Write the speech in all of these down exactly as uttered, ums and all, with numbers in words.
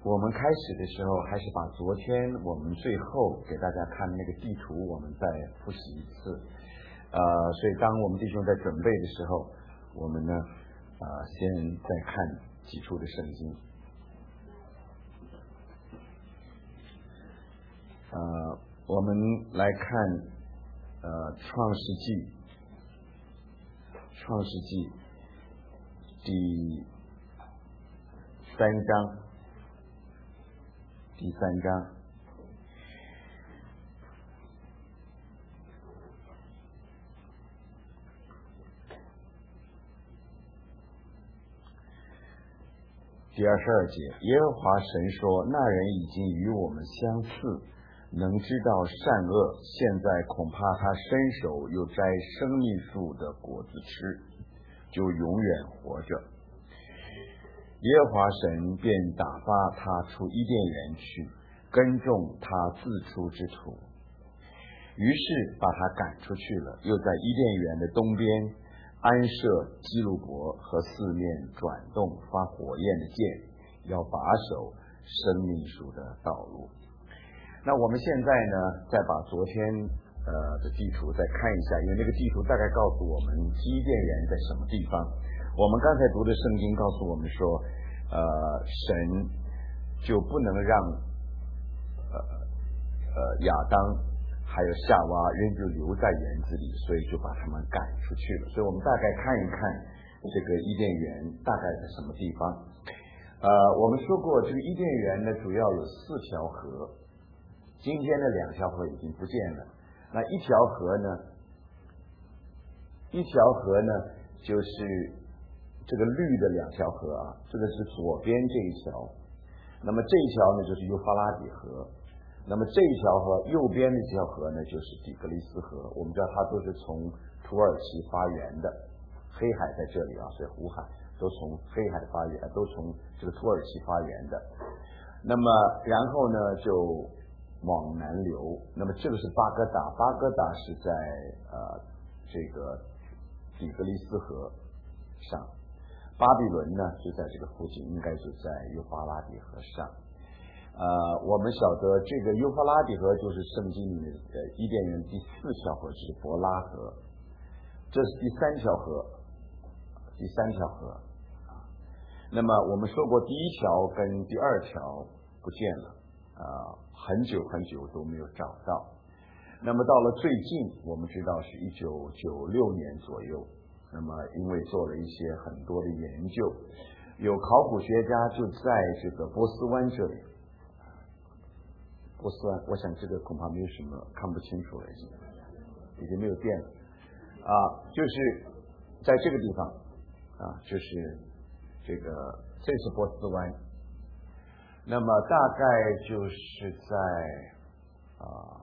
我们开始的时候还是把昨天我们最后给大家看那个地图我们再复习一次，呃，所以当我们弟兄在准备的时候，我们呢呃先再看几处的圣经。呃，我们来看呃创世纪，创世纪第三章，第三章。第二十二节，耶和华神说，那人已经与我们相似，能知道善恶，现在恐怕他伸手又摘生命树的果子吃，就永远活着。耶和华神便打发他出伊甸园去，耕种他自出之土，于是把他赶出去了，又在伊甸园的东边安设基路伯和四面转动发火焰的剑，要把守生命树的道路。那我们现在呢，再把昨天呃的地图再看一下，因为那个地图大概告诉我们伊甸园在什么地方。我们刚才读的圣经告诉我们说，呃，神就不能让呃呃亚当还有夏娃仍旧留在园子里，所以就把他们赶出去了。所以我们大概看一看这个伊甸园大概在什么地方。呃，我们说过这个伊甸园呢，主要有四条河，今天的两条河已经不见了。那一条河呢，一条河呢就是这个绿的两条河啊，这个是左边这一条，那么这一条呢就是幼发拉底河，那么这一条河右边的这条河呢就是底格里斯河。我们知道它都是从土耳其发源的，黑海在这里啊，所以胡海都从黑海发源，都从这个土耳其发源的。那么然后呢就往南流，那么这个是巴格达，巴格达是在呃这个底格里斯河上，巴比伦呢就在这个附近，应该就在幼发拉底河上。呃，我们晓得这个幼发拉底河就是圣经里面的伊甸园第四条河，是伯拉河，这是第三条河，第三条河。那么我们说过，第一条跟第二条不见了，啊、呃，很久很久都没有找到。那么到了最近，我们知道是一九九六年左右。那么因为做了一些很多的研究，有考古学家就在这个波斯湾这里，波斯湾，我想这个恐怕没有什么看不清楚了，已经已经没有电了啊，就是在这个地方啊，就是这个这是波斯湾，那么大概就是在啊，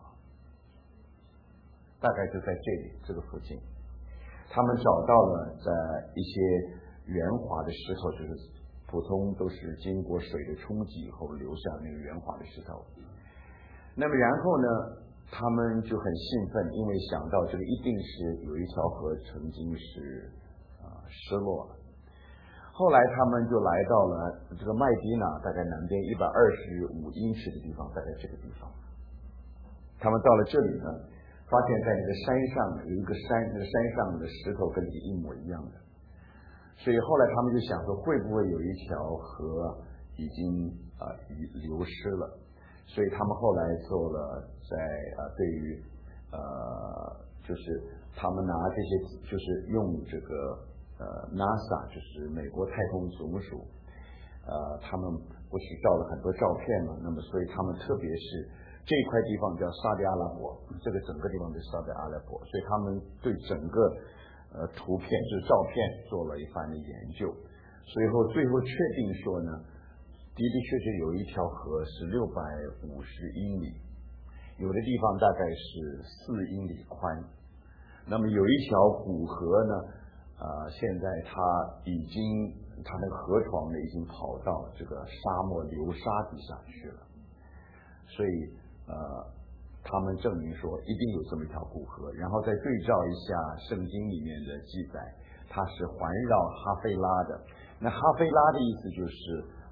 大概就在这里这个附近。他们找到了在一些圆滑的石头，就是普通都是经过水的冲击以后留下那个圆滑的石头。那么然后呢，他们就很兴奋，因为想到这个一定是有一条河曾经是啊、呃、失落了。后来他们就来到了这个麦地那，大概南边一百二十五英尺的地方，大概这个地方。他们到了这里呢，发现在那个山上有一个山，那个山上的石头跟这个一模一样的，所以后来他们就想说，会不会有一条河已经啊、呃、流失了？所以他们后来做了在啊、呃、对于呃就是他们拿这些，就是用这个呃 NASA 就是美国太空总署，呃他们不是照了很多照片嘛，那么所以他们特别是这一块地方叫沙特阿拉伯，这个整个地方是沙特阿拉伯，所以他们对整个呃图片就是照片做了一番的研究，最后最后确定说呢，的的确确有一条河是六百五十英里，有的地方大概是四英里宽，那么有一条古河呢，呃，现在它已经它那个河床呢已经跑到这个沙漠流沙底下去了，所以呃，他们证明说一定有这么一条古河，然后再对照一下圣经里面的记载，它是环绕哈菲拉的。那哈菲拉的意思就是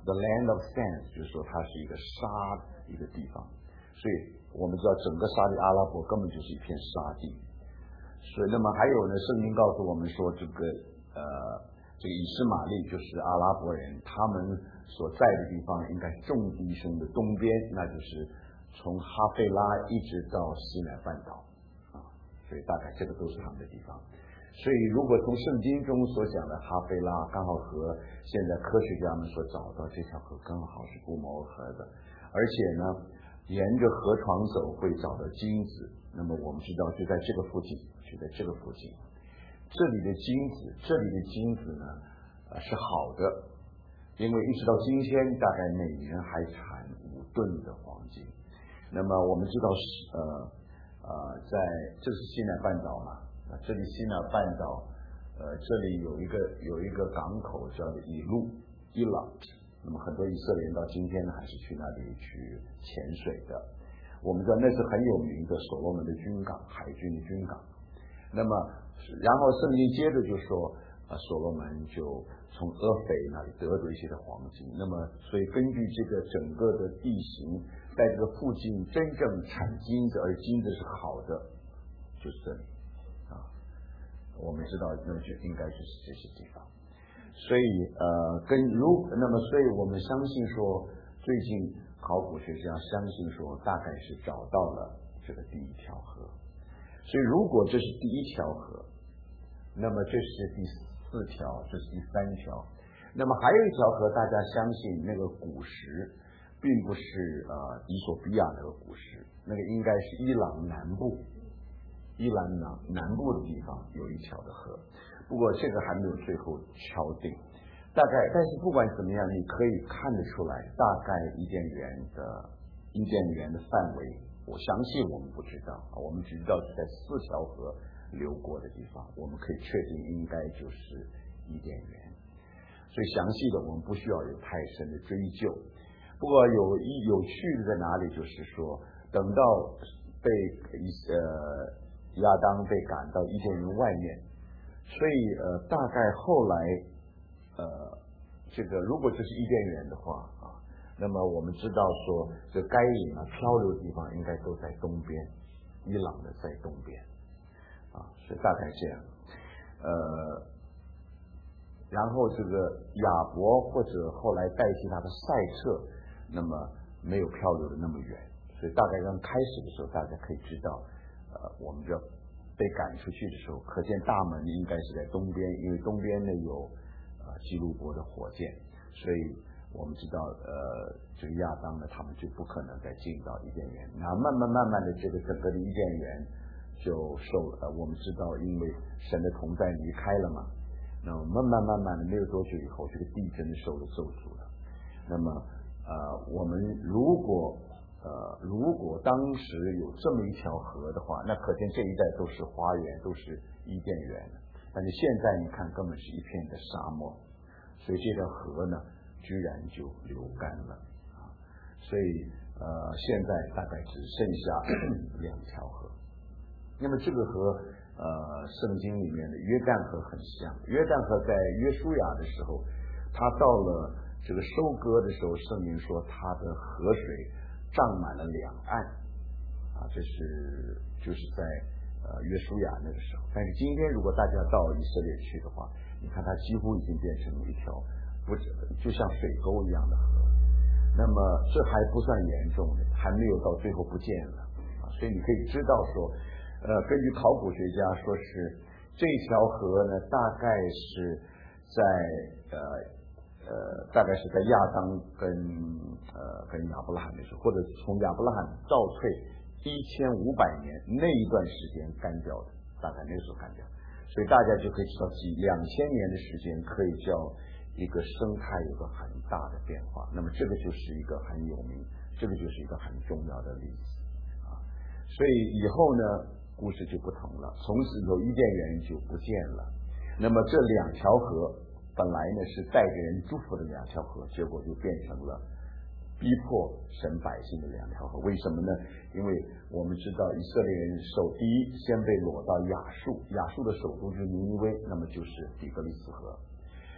the land of sand， 就是说它是一个沙一个地方，所以我们知道整个沙地阿拉伯根本就是一片沙地。所以那么还有呢，圣经告诉我们说，这个呃这个以实玛利就是阿拉伯人，他们所在的地方应该是众地生的东边，那就是从哈菲拉一直到西奈半岛啊，所以大概这个都是他们的地方。所以如果从圣经中所讲的哈菲拉刚好和现在科学家们所找到这条河刚好是不谋而合的，而且呢沿着河床走会找到金子，那么我们知道就在这个附近，就在这个附近，这里的金子这里的金子呢、呃、是好的，因为一直到今天大概每年还产五吨的黄金。那么我们知道呃呃在这是西奈半岛嘛，这里西奈半岛呃这里有一个有一个港口叫做以路伊朗，那么很多以色列人到今天呢还是去那里去潜水的。我们知道那是很有名的所罗门的军港，海军的军港。那么然后圣经接着就说啊，所罗门就从阿斐那里得到一些的黄金。那么所以根据这个整个的地形，在这个附近真正产金子而金子是好的就是这里啊，我们知道那就应该就是这些地方。所以呃跟如那么所以我们相信说，最近考古学家相信说大概是找到了这个第一条河。所以如果这是第一条河，那么这是第四条，这是第三条。那么还有一条河，大家相信那个古石并不是呃伊索比亚那个古石，那个应该是伊朗南部，伊朗南南部的地方有一条的河，不过这个还没有最后敲定。大概，但是不管怎么样，你可以看得出来，大概伊甸园的伊甸园的范围，我详细我们不知道，我们只知道是在四条河流过的地方，我们可以确定应该就是伊甸园。所以详细的我们不需要有太深的追究。不过有一有趣的在哪里，就是说等到被呃亚当被赶到伊甸园外面，所以呃大概后来呃这个如果这是伊甸园的话啊，那么我们知道说这该隐啊漂流的地方应该都在东边，伊朗的在东边啊，所以大概这样。呃然后这个亚伯或者后来代替他的赛特，那么没有漂流的那么远，所以大概刚开始的时候大家可以知道呃我们就被赶出去的时候，可见大门应该是在东边，因为东边呢有呃基路伯的火箭，所以我们知道呃这个亚当呢他们就不可能再进到伊甸园。然后慢慢慢慢的这个整个的伊甸园就受呃我们知道因为神的同在离开了嘛，那么慢慢慢慢的没有多久以后，这个地真的受了咒诅了。那么呃我们如果呃如果当时有这么一条河的话，那可见这一带都是花园，都是伊甸园。但是现在你看根本是一片的沙漠，所以这条河呢居然就流干了啊！所以呃现在大概只剩下两条河。那么这个和呃圣经里面的约旦河很像，约旦河在约书亚的时候，他到了这个收割的时候，圣经说他的河水涨满了两岸啊，这是就是在呃约书亚那个时候。但是今天如果大家到以色列去的话，你看它几乎已经变成了一条不就像水沟一样的河，那么这还不算严重的，还没有到最后不见了啊，所以你可以知道说呃，根据考古学家说是这条河呢，大概是在呃呃，大概是在亚当跟呃跟亚伯拉罕的时候，或者从亚伯拉罕倒退一千五百年那一段时间干掉的，大概那时候干掉，所以大家就可以知道，几两千年的时间可以叫一个生态有个很大的变化。那么这个就是一个很有名，这个就是一个很重要的例子啊。所以以后呢，故事就不同了，从此以后伊甸园就不见了。那么这两条河本来呢是带给人祝福的两条河，结果就变成了逼迫神百姓的两条河。为什么呢？因为我们知道以色列人首第一先被掳到亚述，亚述的首都就是尼尼微，那么就是底格里斯河。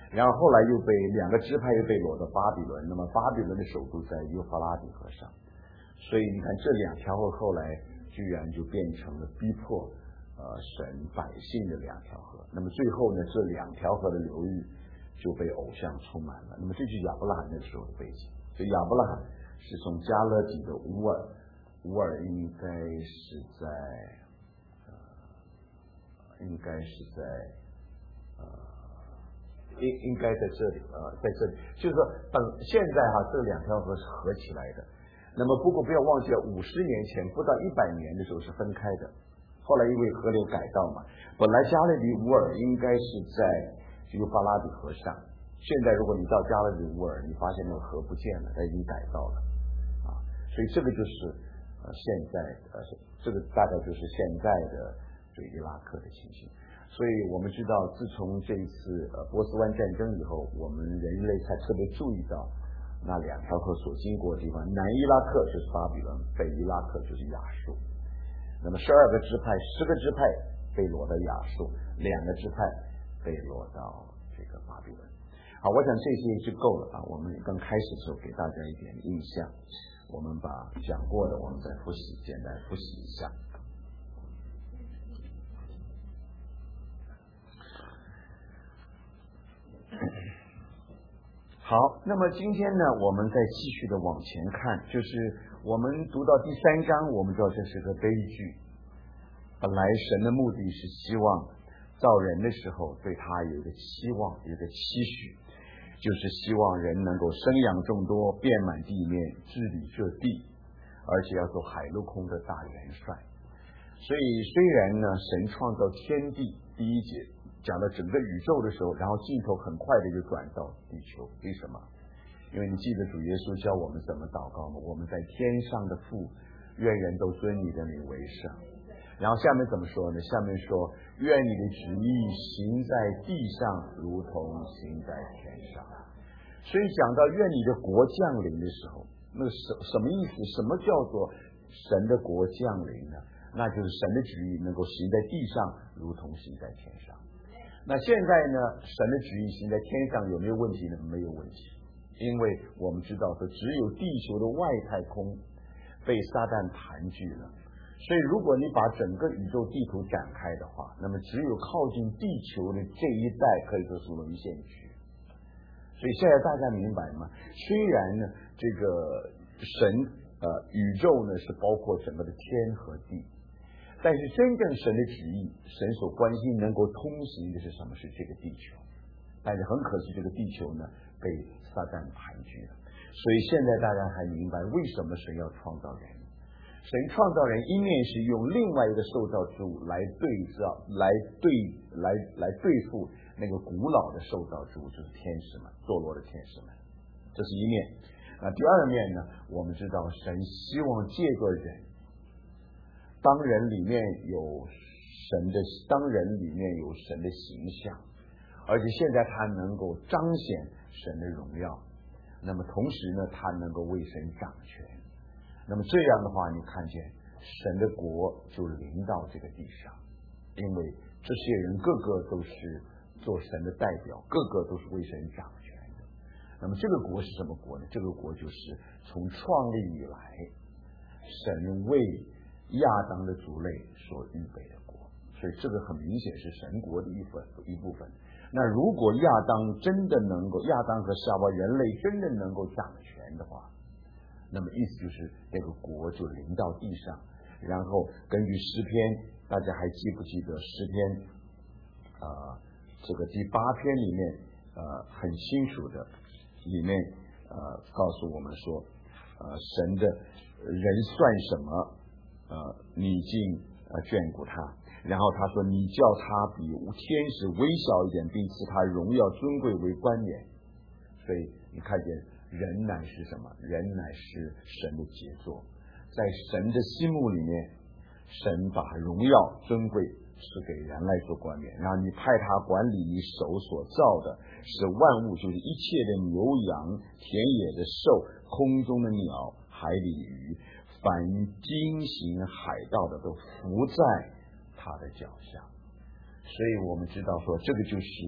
然后后来又被两个支派又被掳到巴比伦，那么巴比伦的首都在幼发拉底河上，所以你看这两条河后来居然就变成了逼迫呃神百姓的两条河。那么最后呢，这两条河的流域就被偶像充满了。那么这就是亚伯拉罕那个时候的背景。所以亚伯拉罕是从加勒底的乌尔，乌尔应该是在呃应该是在呃应应该在这里呃在这里，就是说等现在哈这两条河是合起来的。那么不过不要忘记了，五十年前不到一百年的时候是分开的，后来因为河流改道嘛，本来加勒底乌尔应该是在幼发拉底河上，现在如果你到加勒底乌尔，你发现那个河不见了，它已经改道了啊，所以这个就是呃现在呃这个大概就是现在的这个伊拉克的情形。所以我们知道，自从这一次呃波斯湾战争以后，我们人类才特别注意到那两条河所经过的地方，南伊拉克就是巴比伦，北伊拉克就是亚述。那么十二个支派，十个支派被掳到亚述，两个支派被掳到这个巴比伦。好，我想这些就够了啊。我们刚开始的时候给大家一点印象，我们把讲过的我们再复习，简单复习一下。好，那么今天呢，我们再继续的往前看，就是我们读到第三章，我们知道这是个悲剧。本来神的目的是希望造人的时候对他有一个期望，有一个期许，就是希望人能够生养众多，遍满地面，治理这地，而且要做海陆空的大元帅。所以虽然呢，神创造天地，第一节讲到整个宇宙的时候，然后镜头很快的就转到地球。为什么？因为你记得主耶稣教我们怎么祷告吗？我们在天上的父，愿人都尊你的名为圣。然后下面怎么说呢？下面说，愿你的旨意行在地上，如同行在天上。所以讲到愿你的国降临的时候，那什什么意思？什么叫做神的国降临呢？那就是神的旨意能够行在地上，如同行在天上。那现在呢，神的旨意行在天上有没有问题呢？没有问题，因为我们知道说，只有地球的外太空被撒旦盘踞了。所以如果你把整个宇宙地图展开的话，那么只有靠近地球的这一带可以说是沦陷区。所以现在大家明白吗？虽然呢，这个神呃宇宙呢是包括整个的天和地，但是真正神的旨意，神所关心能够通行的是什么？是这个地球。但是很可惜，这个地球呢被撒旦盘踞了。所以现在大家还明白为什么神要创造人。神创造人一面是用另外一个受造之物来对照，来对来来对付那个古老的受造之物，就是天使们，堕落的天使们，这是一面。那第二面呢，我们知道神希望借着人，当人里面有神的，当人里面有神的形象，而且现在他能够彰显神的荣耀，那么同时呢，他能够为神掌权。那么这样的话，你看见神的国就临到这个地上，因为这些人个个都是做神的代表，个个都是为神掌权的。那么这个国是什么国呢？这个国就是从创立以来，神为亚当的族类所预备的国。所以这个很明显是神国的一份一部分。那如果亚当真的能够，亚当和夏娃人类真的能够掌权的话，那么意思就是这个国就临到地上。然后根据诗篇，大家还记不记得诗篇呃这个第八篇里面呃很清楚的，里面呃告诉我们说，呃神的人算什么，呃你竟呃眷顾他，然后他说你叫他比天使微小一点，并赐他荣耀尊贵为冠冕。所以你看见人乃是什么？人乃是神的杰作，在神的心目里面，神把荣耀尊贵是给人来做冠冕，然后你派他管理你手所造的，使万物，就是一切的牛羊、田野的兽、空中的鸟、海里鱼，凡经行海道的都伏在他的脚下。所以我们知道说，这个就是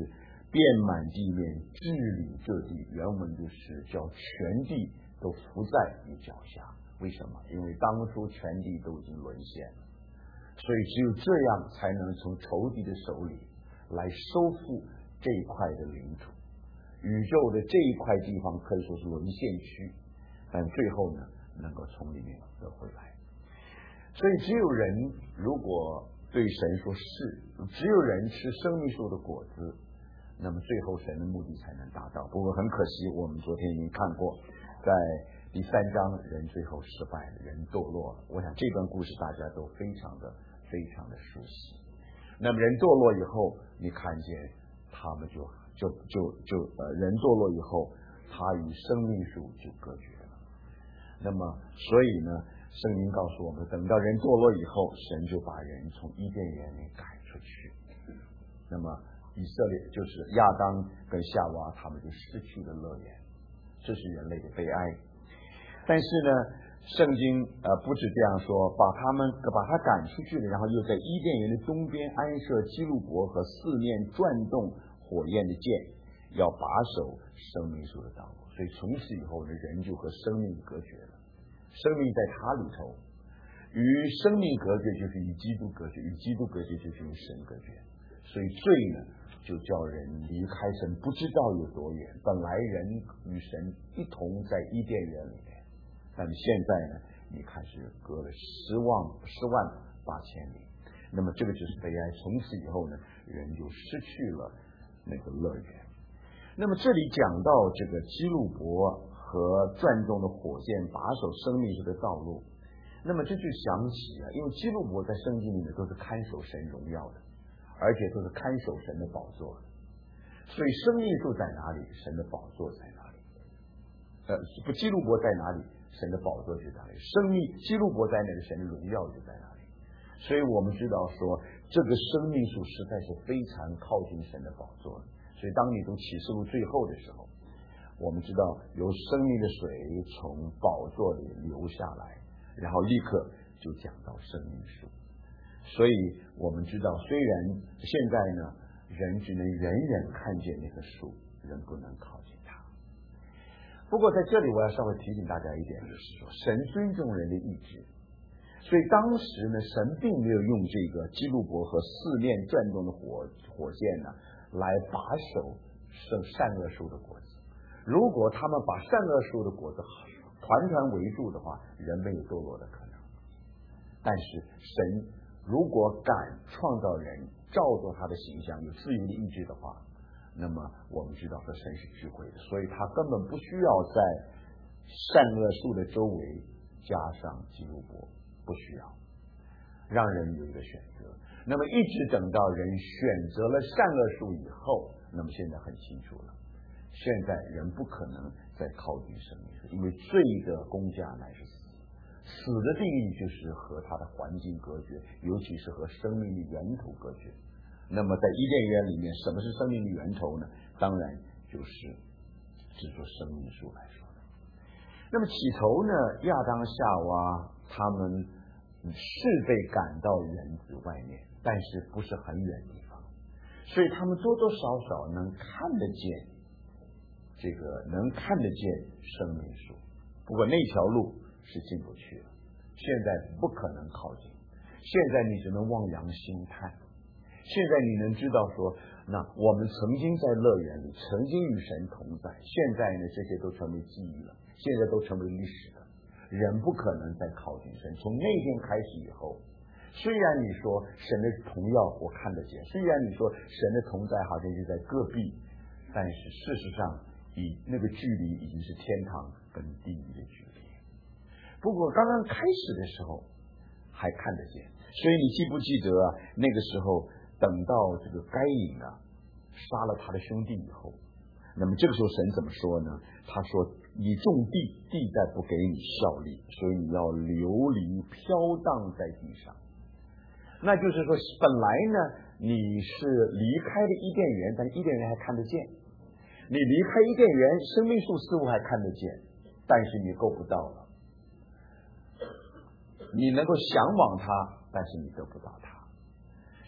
遍满地面，治理这地。原文就是叫全地都伏在你脚下。为什么？因为当初全地都已经沦陷了，所以只有这样才能从仇敌的手里来收复这一块的领土。宇宙的这一块地方可以说是沦陷区，但最后呢，能够从里面得回来。所以只有人如果对神说是，只有人吃生命树的果子，那么最后神的目的才能达到。不过很可惜，我们昨天已经看过，在第三章人最后失败了，人堕落了。我想这段故事大家都非常的非常的熟悉。那么人堕落以后，你看见他们就就就就呃人堕落以后，他与生命树就隔绝了。那么所以呢，圣经告诉我们，等到人堕落以后，神就把人从伊甸园里赶出去。那么以色列就是亚当跟夏娃，他们就失去了乐园，这是人类的悲哀。但是呢，圣经呃不止这样说，把他们把他赶出去了，然后又在伊甸园的东边安设基路伯和四面转动火焰的剑，要把守生命树的道路。所以从此以后呢，人就和生命隔绝了。生命在他里头，与生命隔绝就是与基督隔绝，与基督隔绝就是与神隔绝。所以罪呢，就叫人离开神不知道有多远。本来人与神一同在伊甸园里面，但是现在呢，你看是隔了十万十万八千里。那么这个就是悲哀。从此以后呢，人就失去了那个乐园。那么这里讲到这个基路伯和转动的火箭把守生命树的道路，那么这就想起啊，因为基路伯在圣经里面都是看守神荣耀的，而且都是看守神的宝座的。所以生命树在哪里，神的宝座在哪里。呃，不，基路伯在哪里，神的宝座就在哪里。生命基路伯在哪里，神的荣耀就在哪里。所以我们知道说，这个生命树实在是非常靠近神的宝座的。所以当你读启示录最后的时候，我们知道有生命的水从宝座里流下来，然后立刻就讲到生命树。所以我们知道，虽然现在呢，人只能远远看见那棵树，人不能靠近它。不过在这里我要稍微提醒大家一点，就是说神尊重人的意志，所以当时呢，神并没有用这个基路伯和四面转动的火火箭呢来把守圣善恶树的果子。如果他们把善恶树的果子团团围住的话，人没有堕落的可能。但是神如果敢创造人，照着他的形象，有自由的意志的话，那么我们知道说神是智慧的，所以他根本不需要在善恶树的周围加上基路伯，不需要，让人有一个选择。那么一直等到人选择了善恶树以后，那么现在很清楚了，现在人不可能再靠近生命树，因为罪的工价乃是死。死的定义就是和它的环境隔绝，尤其是和生命的源头隔绝。那么在伊甸园里面，什么是生命的源头呢？当然就是指着生命树来说的。那么起头呢，亚当夏娃他们是被赶到园子外面，但是不是很远的地方，所以他们多多少少能看得见这个能看得见生命树。不过那条路是进不去了，现在不可能靠近，现在你只能望洋兴叹。现在你能知道说，那我们曾经在乐园里曾经与神同在，现在呢这些都成为记忆了，现在都成为历史了。人不可能再靠近神。从那天开始以后，虽然你说神的同样我看得见，虽然你说神的同在好像就在隔壁，但是事实上以那个距离已经是天堂跟地狱的距离。不过刚刚开始的时候还看得见，所以你记不记得啊？那个时候等到这个该隐啊杀了他的兄弟以后，那么这个时候神怎么说呢？他说你种地，地再不给你效力，所以你要流离飘荡在地上。那就是说本来呢你是离开了伊甸园，但是伊甸园还看得见，你离开伊甸园，生命树似乎还看得见，但是你够不到了。你能够向往它，但是你得不到它。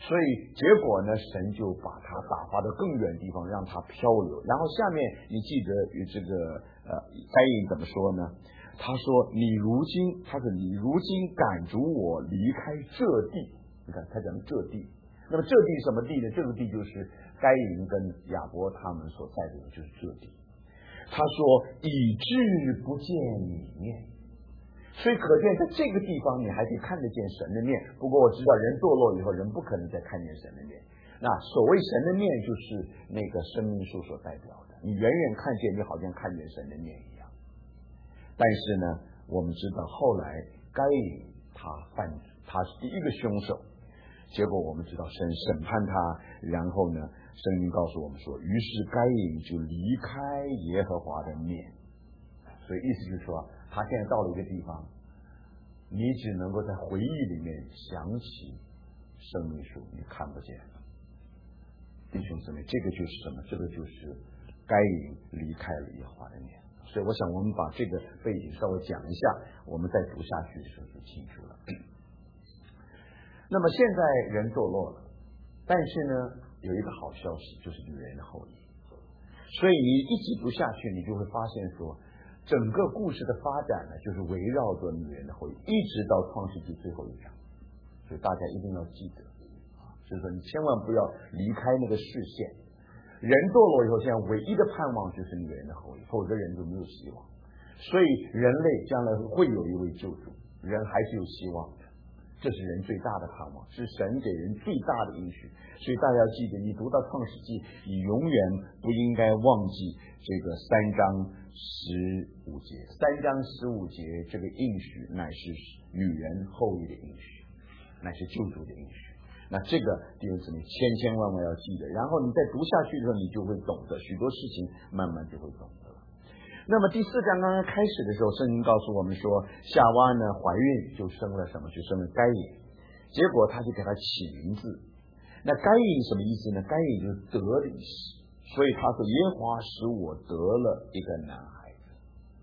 所以结果呢，神就把他打发到更远地方，让他漂流。然后下面你记得与这个呃该隐怎么说呢？他说：“你如今，他说你如今赶逐我离开这地。”你看他讲这地，那么这地什么地呢？这个地就是该隐跟亚伯他们所在的，就是这地。他说：“以致不见你面。”所以可见在这个地方你还可以看得见神的面。不过我知道人堕落以后人不可能再看见神的面。那所谓神的面就是那个生命树所代表的，你远远看见你好像看见神的面一样。但是呢，我们知道后来该隐他犯，他是第一个凶手，结果我们知道神审判他，然后呢圣经告诉我们说，于是该隐就离开耶和华的面。所以意思就是说，他现在到了一个地方，你只能够在回忆里面想起生命树，你看不见了。弟兄姊妹，这个就是什么？这个就是该隐离开了耶和华的面。所以我想我们把这个背景稍微讲一下，我们再读下去的时候就清楚了。那么现在人堕落了，但是呢有一个好消息，就是女人的后裔。所以你一直读下去，你就会发现说，整个故事的发展呢，就是围绕着女人的后裔，一直到创世纪最后一章。所以大家一定要记得啊，就是说你千万不要离开那个视线。人堕落以后，现在唯一的盼望就是女人的后裔，否则人就没有希望。所以人类将来会有一位救主，人还是有希望的，这是人最大的盼望，是神给人最大的应许。所以大家要记得，你读到创世纪，你永远不应该忘记这个三章十五节，三章十五节这个应许乃是女人后裔的应许，乃是救主的应许。那这个弟兄姊妹千千万万要记得，然后你再读下去的时候，你就会懂得许多事情，慢慢就会懂得了。那么第四章刚刚开始的时候，圣经告诉我们说，夏娃呢怀孕就生了什么？就生了该隐，结果他就给他起名字。那该隐什么意思呢？该隐就是得利使，所以他说耶和华使我得了一个男孩子。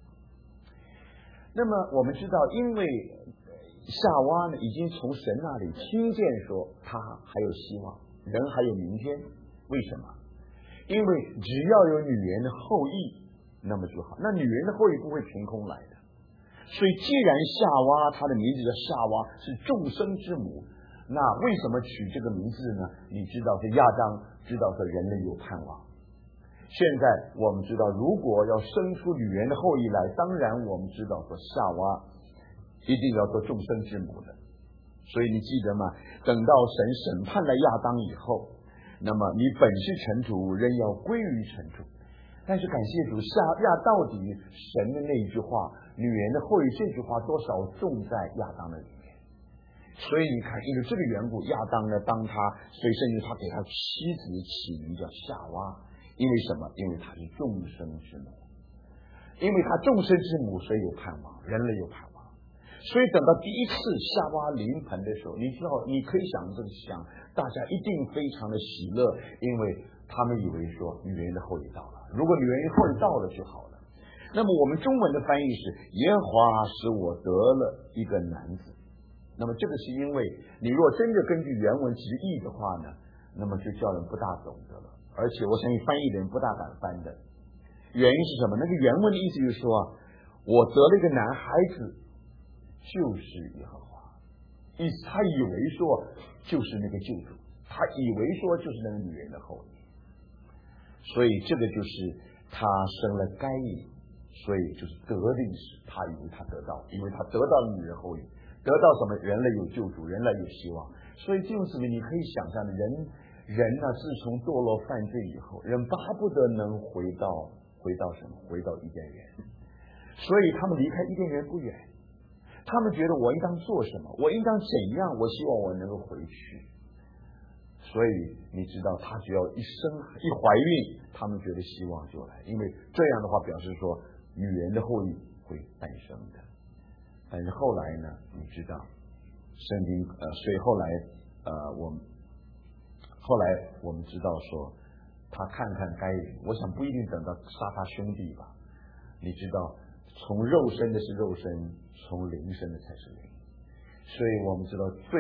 那么我们知道，因为夏娃呢已经从神那里听见说他还有希望，人还有明天。为什么？因为只要有女人的后裔，那么就好。那女人的后裔不会凭空来的。所以既然夏娃她的名字叫夏娃，是众生之母，那为什么取这个名字呢？你知道是亚当知道说人类有盼望。现在我们知道，如果要生出女人的后裔来，当然我们知道说夏娃一定要做众生之母的。所以你记得吗？等到神审判了亚当以后，那么你本是尘土，人要归于尘土。但是感谢主，夏亚到底神的那一句话，女人的后裔这句话多少种在亚当的里面。所以你看，因为这个缘故，亚当呢，当他所以甚至他给他妻子起名叫夏娃，因为什么？因为他是众生之母，因为他众生之母，所以有盼望，人类有盼望。所以等到第一次夏娃临盆的时候，你知道，你可以想这个想，大家一定非常的喜乐，因为他们以为说女人的后裔到了，如果女人的后裔到了就好了。那么我们中文的翻译是耶和华使我得了一个男子。那么这个是因为你若真的根据原文直译的话呢，那么就叫人不大懂得了，而且我相信翻译的人不大敢翻的。原因是什么？那个原文的意思就是说，我得了一个男孩子，就是耶和华。意思他以为说就是那个救主，他以为说就是那个女人的后裔，所以这个就是他生了该隐，所以就是得利使，他以为他得到，因为他得到了女人后裔。得到什么？人类有救主，人类有希望。所以弟兄姊妹，你可以想象的，人人呢，自从堕落犯罪以后，人巴不得能回到回到什么？回到伊甸园。所以他们离开伊甸园不远，他们觉得我应当做什么？我应当怎样？我希望我能够回去。所以你知道，他只要一生一怀孕，他们觉得希望就来，因为这样的话表示说女人的后裔会诞生的。但是后来呢，你知道圣经呃，所以后来呃，我们后来我们知道说，他看看该隐，我想不一定等到杀他兄弟吧。你知道，从肉身的是肉身，从灵身的才是灵。所以我们知道最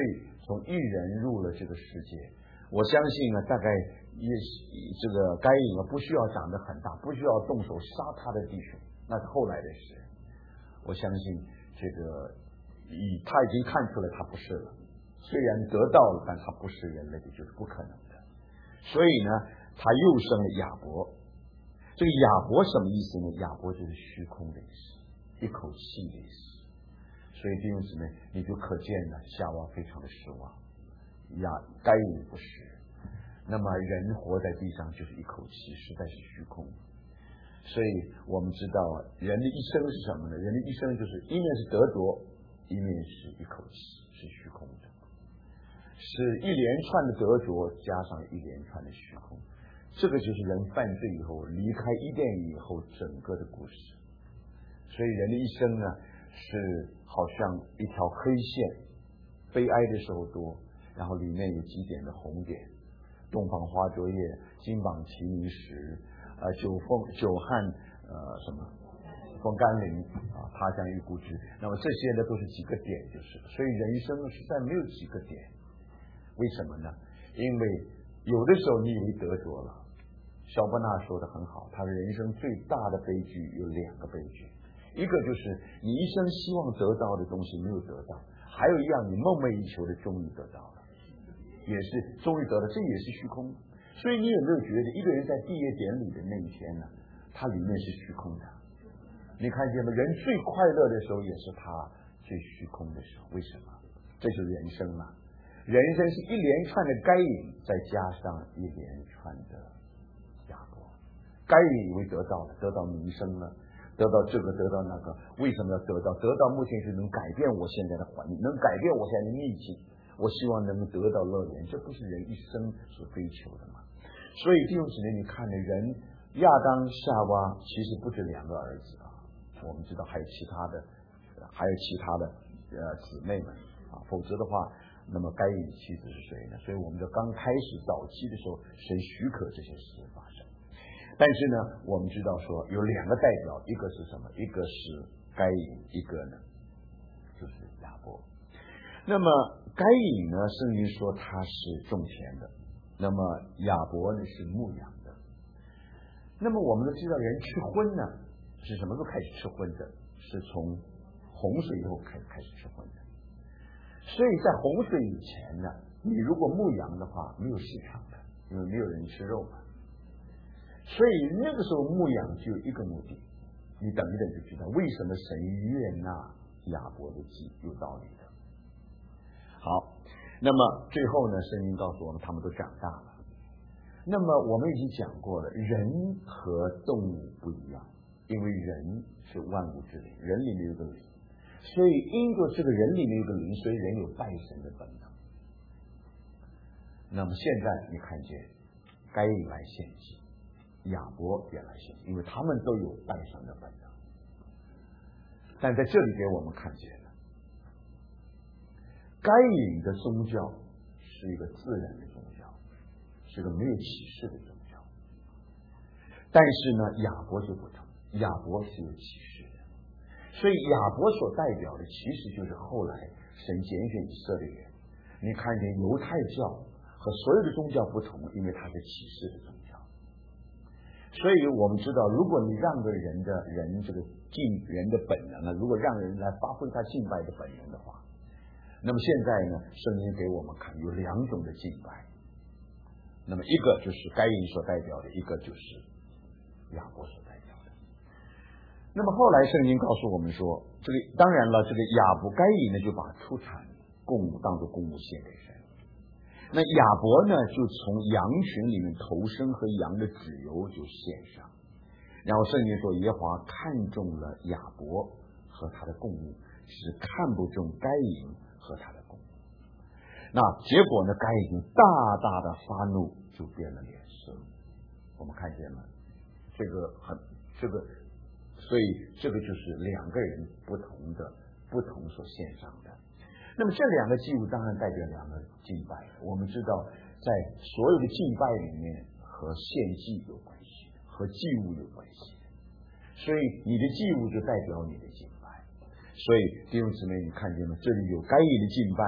从一人入了这个世界。我相信呢，大概也这个该隐啊，不需要长得很大，不需要动手杀他的弟兄，那是后来的事。我相信这个以他已经看出来他不是了，虽然得到了，但他不是人类的，就是不可能的。所以呢，他又生了亚伯。这个亚伯什么意思呢？亚伯就是虚空的意思，一口气的意思。所以弟兄姊妹，你就可见了夏娃非常的失望，亚该隐不是。那么人活在地上就是一口气，实在是虚空。所以我们知道人的一生是什么呢？人的一生就是一面是得着，一面是一口气，是虚空的，是一连串的得着加上一连串的虚空。这个就是人犯罪以后离开伊甸以后整个的故事。所以人的一生呢，是好像一条黑线，悲哀的时候多，然后里面有几点的红点，东方花烛夜，金榜题名时，呃，久风久旱，呃，什么风甘霖啊，他乡遇故知。那么这些呢，都是几个点，就是。所以人一生实在没有几个点，为什么呢？因为有的时候你以为得着了。肖伯纳说的很好，他的人生最大的悲剧有两个悲剧，一个就是你一生希望得到的东西没有得到，还有一样你梦寐以求的终于得到了，也是终于得到，这也是虚空。所以你有没有觉得一个人在毕业典礼的那一天呢，他里面是虚空的？你看见吗？人最快乐的时候也是他最虚空的时候。为什么？这就是人生嘛。人生是一连串的该隐，再加上一连串的亚伯。该隐以为得到了，得到名声了，得到这个，得到那个。为什么要得到？得到目前是能改变我现在的环境，能改变我现在的逆境。我希望能够得到乐园，这不是人一生所追求的吗？所以弟兄姊妹，你看的人亚当夏娃其实不止两个儿子啊，我们知道还有其他的，还有其他的呃姊妹们啊，否则的话。那么该隐的妻子是谁呢？所以我们就刚开始早期的时候，神许可这些事发生。但是呢，我们知道说有两个代表，一个是什么？一个是该隐，一个呢就是亚伯。那么该隐呢，圣经说他是种田的，那么亚伯呢是牧养的。那么我们都知道，人吃荤呢是什么时候开始吃荤的？是从洪水以后开开始吃荤的。所以在洪水以前呢，你如果牧羊的话，没有市场的，因为没有人吃肉嘛。所以那个时候牧羊就有一个目的，你等一等就知道为什么神悦纳亚伯的祭，有道理的。好，那么最后呢，圣经告诉我们，他们都长大了。那么我们已经讲过了，人和动物不一样，因为人是万物之灵，人里面有个灵。所以因着这个人里面有个灵，所以人有拜神的本能。那么现在你看见该隐来献祭，亚伯也来献祭，因为他们都有拜神的本能。但在这里给我们看见了，该隐的宗教是一个自然的宗教，是个没有启示的宗教。但是呢，亚伯就不同，亚伯是有启示的。所以亚伯所代表的其实就是后来神拣选以色列人。你看见犹太教和所有的宗教不同，因为它是启示的宗教。所以我们知道，如果你让个人的人这个敬人的本能呢，如果让人来发挥他敬拜的本能的话，那么现在呢，圣经给我们看有两种的敬拜。那么一个就是该隐所代表的，一个就是亚伯所代表的。那么后来圣经告诉我们说，这个当然了，这个亚伯该隐呢就把出产供物当作供物献给神。那亚伯呢就从羊群里面头生和羊的脂油就献上。然后圣经说，耶和华看中了亚伯和他的供物，只看不中该隐和他的供物。那结果呢，该隐大大的发怒，就变了脸色。我们看见了这个很这个所以这个就是两个人不同的不同所献上的。那么这两个祭物当然代表两个敬拜。我们知道在所有的敬拜里面和献祭有关系，和祭物有关系，所以你的祭物就代表你的敬拜。所以弟兄姊妹，你看见吗？这里有该隐的敬拜，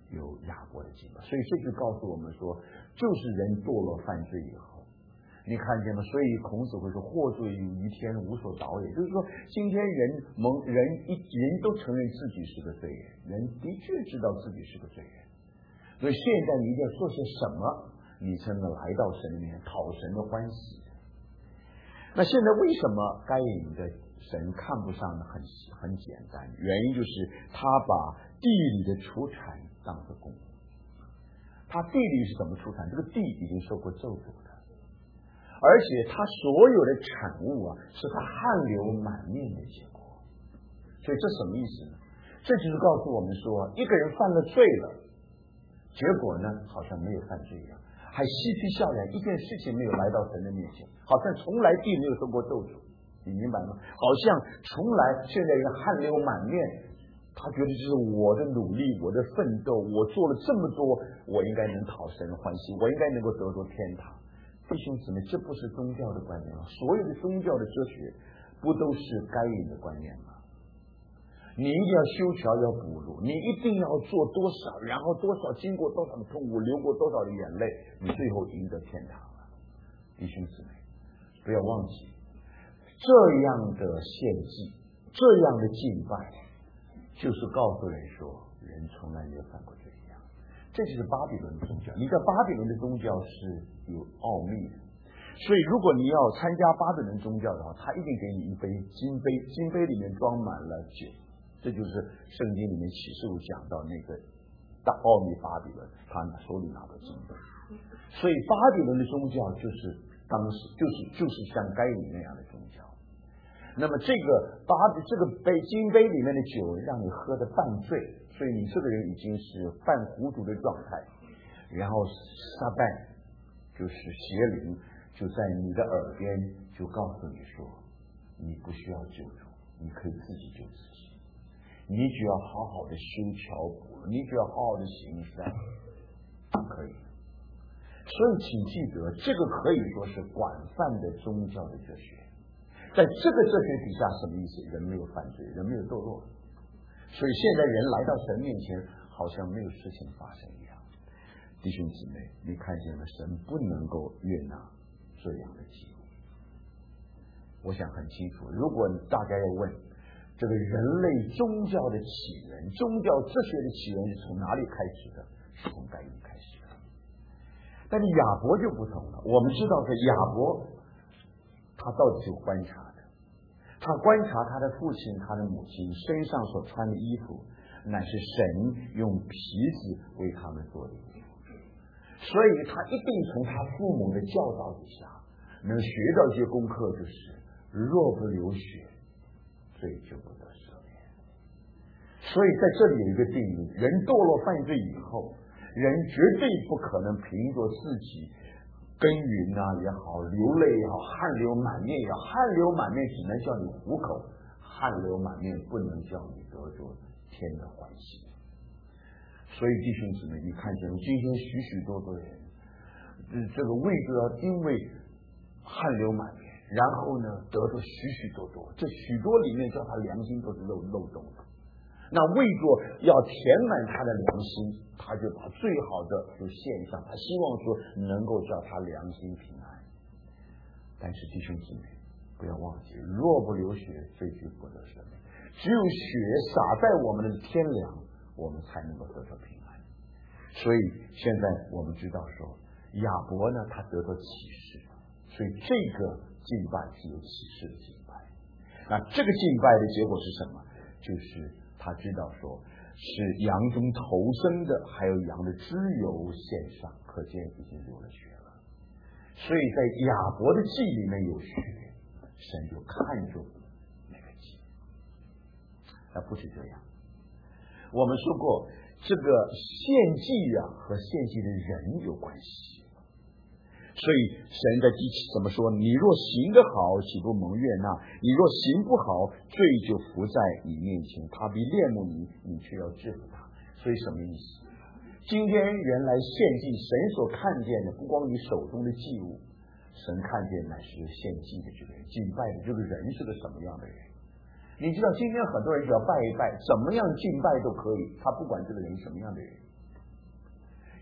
有亚伯的敬拜。所以这就告诉我们说，就是人堕落犯罪以后，你看见吗？所以孔子会说祸罪于天，无所导也。就是说今天人蒙人一人都承认自己是个罪人，人的确知道自己是个罪人，所以现在你一定要做些什么，你才能来到神里面讨神的欢喜。那现在为什么该隐的神看不上呢？很很简单，原因就是他把地里的出产当作供物。他地里是怎么出产？这个地已经受过咒诅的，而且他所有的产物啊，是他汗流满面的结果。所以这什么意思呢？这就是告诉我们说，一个人犯了罪了，结果呢好像没有犯罪一样，还嬉皮笑脸，一件事情没有来到神的面前，好像从来地没有受过咒诅，你明白吗？好像从来现在人汗流满面，他觉得这是我的努力，我的奋斗，我做了这么多，我应该能讨神欢喜，我应该能够得着天堂。弟兄姊妹，这不是宗教的观念吗？所有的宗教的哲学不都是该隐的观念吗？你一定要修桥，要补路，你一定要做多少，然后多少经过多少的痛苦，流过多少的眼泪，你最后赢得天堂了。弟兄姊妹，不要忘记，这样的献祭，这样的敬拜，就是告诉人说，人从来没有犯过罪一样。这就是巴比伦的宗教。你知道巴比伦的宗教是有奥秘的，所以如果你要参加巴比伦宗教的话，他一定给你一杯金杯，金杯里面装满了酒。这就是圣经里面启示录讲到那个大奥秘巴比伦，他手里拿着金杯。所以巴比伦的宗教就是当时就是就是像该隐那样的宗教。那么这个巴比这个杯金杯里面的酒让你喝得半醉，所以你这个人已经是半糊涂的状态，然后撒旦就是邪灵就在你的耳边就告诉你说，你不需要救主，你可以自己救自己，你只要好好的修桥补路，你只要好好的行善就可以。所以请记得，这个可以说是广泛的宗教的哲学。在这个哲学底下，什么意思？人没有犯罪，人没有堕落，所以现在人来到神面前，好像没有事情发生一样。弟兄姊妹，你看见了，神不能够悦纳这样的记录。我想很清楚，如果大家要问这个人类宗教的起源，宗教哲学的起源是从哪里开始的？是从该隐开始的。但是亚伯就不同了，我们知道是亚伯他到底是有观察的，他观察他的父亲他的母亲身上所穿的衣服乃是神用皮子为他们做的衣服，所以他一定从他父母的教导底下能学到一些功课，就是若不流血，罪就不得赦免。所以在这里有一个定义，人堕落犯罪以后，人绝对不可能凭着自己耕耘啊也好，流泪也好，汗流满面也好，汗流满面只能叫你糊口，汗流满面不能叫你得着天的欢喜。所以弟兄姊妹，你看见今天许许多多人，这个为着因为汗流满面，然后呢得着许许多多，这许多里面叫他良心都是漏漏洞的。那为着要填满他的良心，他就把最好的就献上，他希望说能够叫他良心平安。但是弟兄姊妹，不要忘记，若不流血，罪就不得赦免。只有血洒在我们的天良，我们才能够得到平安。所以现在我们知道说，亚伯呢，他得到启示，所以这个敬拜是有启示的敬拜。那这个敬拜的结果是什么？就是他知道说是羊中头生的，还有羊的脂油献上，可见已经流了血了。所以在亚伯的祭里面有血，神就看中那个祭。那不是这样，我们说过，这个献祭啊和献祭的人有关系。所以神在第七怎么说？你若行得好，岂不蒙悦纳？你若行不好，罪就伏在你面前，他必恋慕你，你却要制服他。所以什么意思？今天人来献祭，神所看见的不光你手中的祭物，神看见乃是献祭的这个人，敬拜的这个人是个什么样的人。你知道今天很多人只要拜一拜，怎么样敬拜都可以，他不管这个人什么样的人。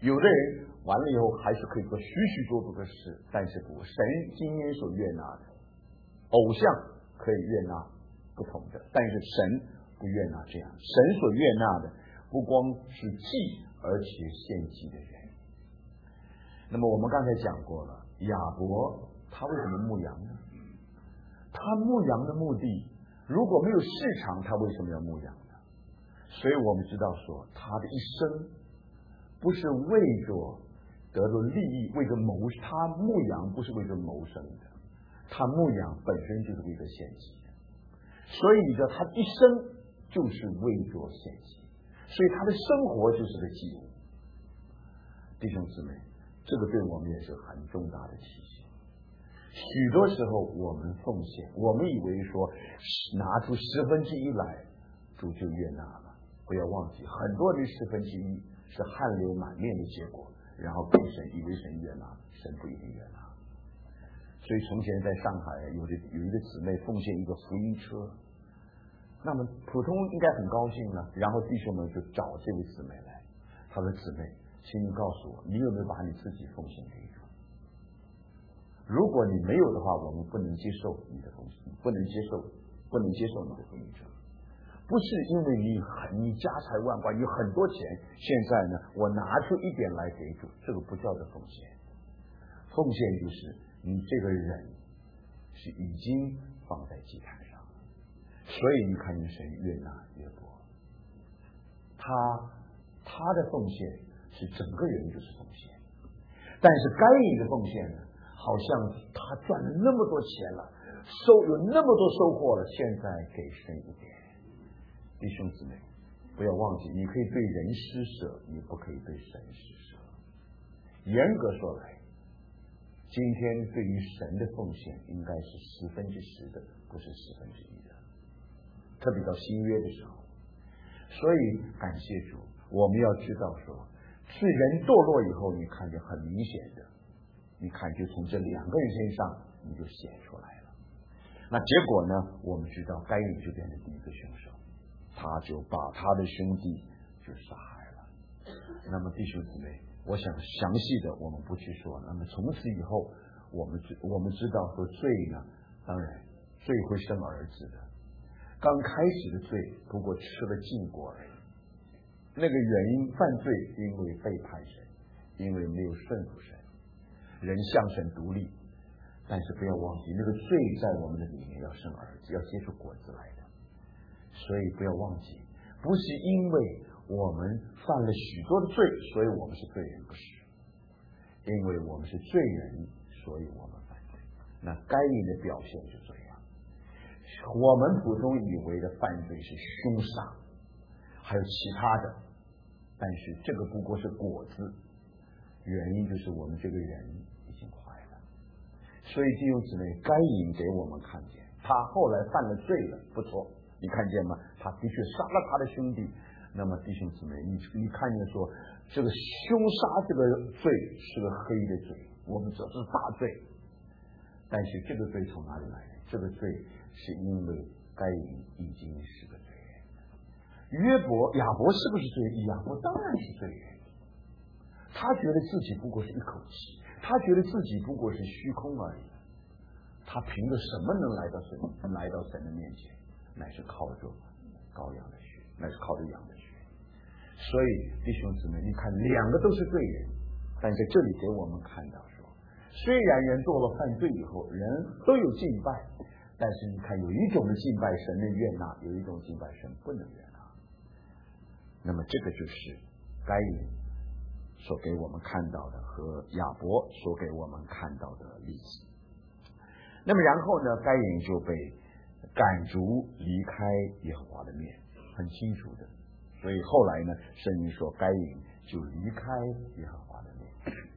有的人完了以后还是可以做许许多多的事，但是不，神今天所悦纳的，偶像可以悦纳不同的，但是神不悦纳这样。神所悦纳的不光是祭，而且献祭的人。那么我们刚才讲过了，亚伯他为什么牧羊呢？他牧羊的目的，如果没有市场，他为什么要牧羊呢？所以我们知道说，他的一生不是为着得到利益，为着谋，他牧羊不是为着谋生的，他牧羊本身就是为着献祭的。所以你知道他一生就是为着献祭，所以他的生活就是个祭物。弟兄姊妹，这个对我们也是很重大的提醒。许多时候我们奉献，我们以为说拿出十分之一来，主就悦纳了。不要忘记，很多人十分之一是汗流满面的结果，然后被神以为神悦纳，神不一定悦纳。所以从前在上海有的有一个姊妹奉献一个福音车，那么普通应该很高兴了，然后弟兄们就找这位姊妹来，他说：“姊妹，请你告诉我，你有没有把你自己奉献给主？如果你没有的话，我们不能接受你的奉献，不能接受，不能接受你的福音车。不是因为你很你家财万贯，有很多钱，现在呢，我拿出一点来给主，这个不叫做奉献。奉献就是你这个人是已经放在祭坛上了。所以你看，你神悦纳约伯，他他的奉献是整个人就是奉献，但是该隐的奉献呢，好像他赚了那么多钱了，收有那么多收获了，现在给神一点。弟兄姊妹，不要忘记，你可以对人施舍，你不可以对神施舍。严格说来，今天对于神的奉献应该是十分之十的，不是十分之一的。特别到新约的时候，所以感谢主，我们要知道说，是人堕落以后，你看见很明显的，你看就从这两个人身上你就显出来了。那结果呢，我们知道该隐就变成第一个凶手，他就把他的兄弟就杀害了。那么弟兄姊妹，我想详细的我们不去说。那么从此以后，我们知我们知道说罪呢，当然罪会生儿子的。刚开始的罪不过吃了禁果而已，那个原因犯罪，因为背叛神，因为没有顺服神，人向神独立。但是不要忘记，那个罪在我们的里面要生儿子，要结出果子来的。所以不要忘记，不是因为我们犯了许多的罪，所以我们是罪人，不是，因为我们是罪人，所以我们犯罪。那该隐的表现就这样。我们普通以为的犯罪是凶杀，还有其他的，但是这个不过是果子，原因就是我们这个人已经坏了。所以弟兄姊妹，该隐给我们看见，他后来犯了罪了，不错，你看见吗？他的确杀了他的兄弟。那么弟兄姊妹，你你看见说，这个凶杀这个罪是个黑的罪，我们说这是大罪。但是这个罪从哪里来的？这个罪是因为该隐已经是个罪人。约伯、亚伯是不是罪人？亚伯当然是罪人。他觉得自己不过是一口气，他觉得自己不过是虚空而已。他凭着什么能来到神来到神的面前？乃是靠着羔羊的血，乃是靠着羊的血。所以弟兄姊妹，你看两个都是罪人，但在这里给我们看到说，虽然人做了犯罪以后，人都有敬拜，但是你看有一种的敬拜神能悦纳，有一种敬拜神不能悦纳。那么这个就是该隐所给我们看到的和亚伯所给我们看到的例子。那么然后呢，该隐就被赶逐离开耶和华的面，很清楚的。所以后来呢，圣经说该隐就离开耶和华的面。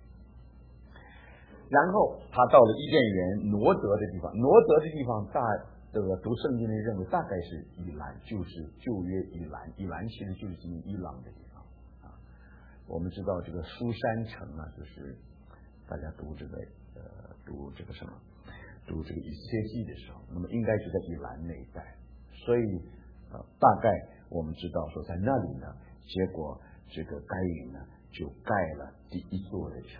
然后他到了伊甸园挪得的地方，挪得的地方大这个读圣经的认为大概是以兰，就是旧约以兰，以兰其实就是今天伊朗的地方啊。我们知道这个苏珊城啊，就是大家读这个呃读这个什么读这个以斯帖记的时候，那么应该是在以兰那一带。所以呃大概我们知道说在那里呢，结果这个该隐呢就盖了第一座的城。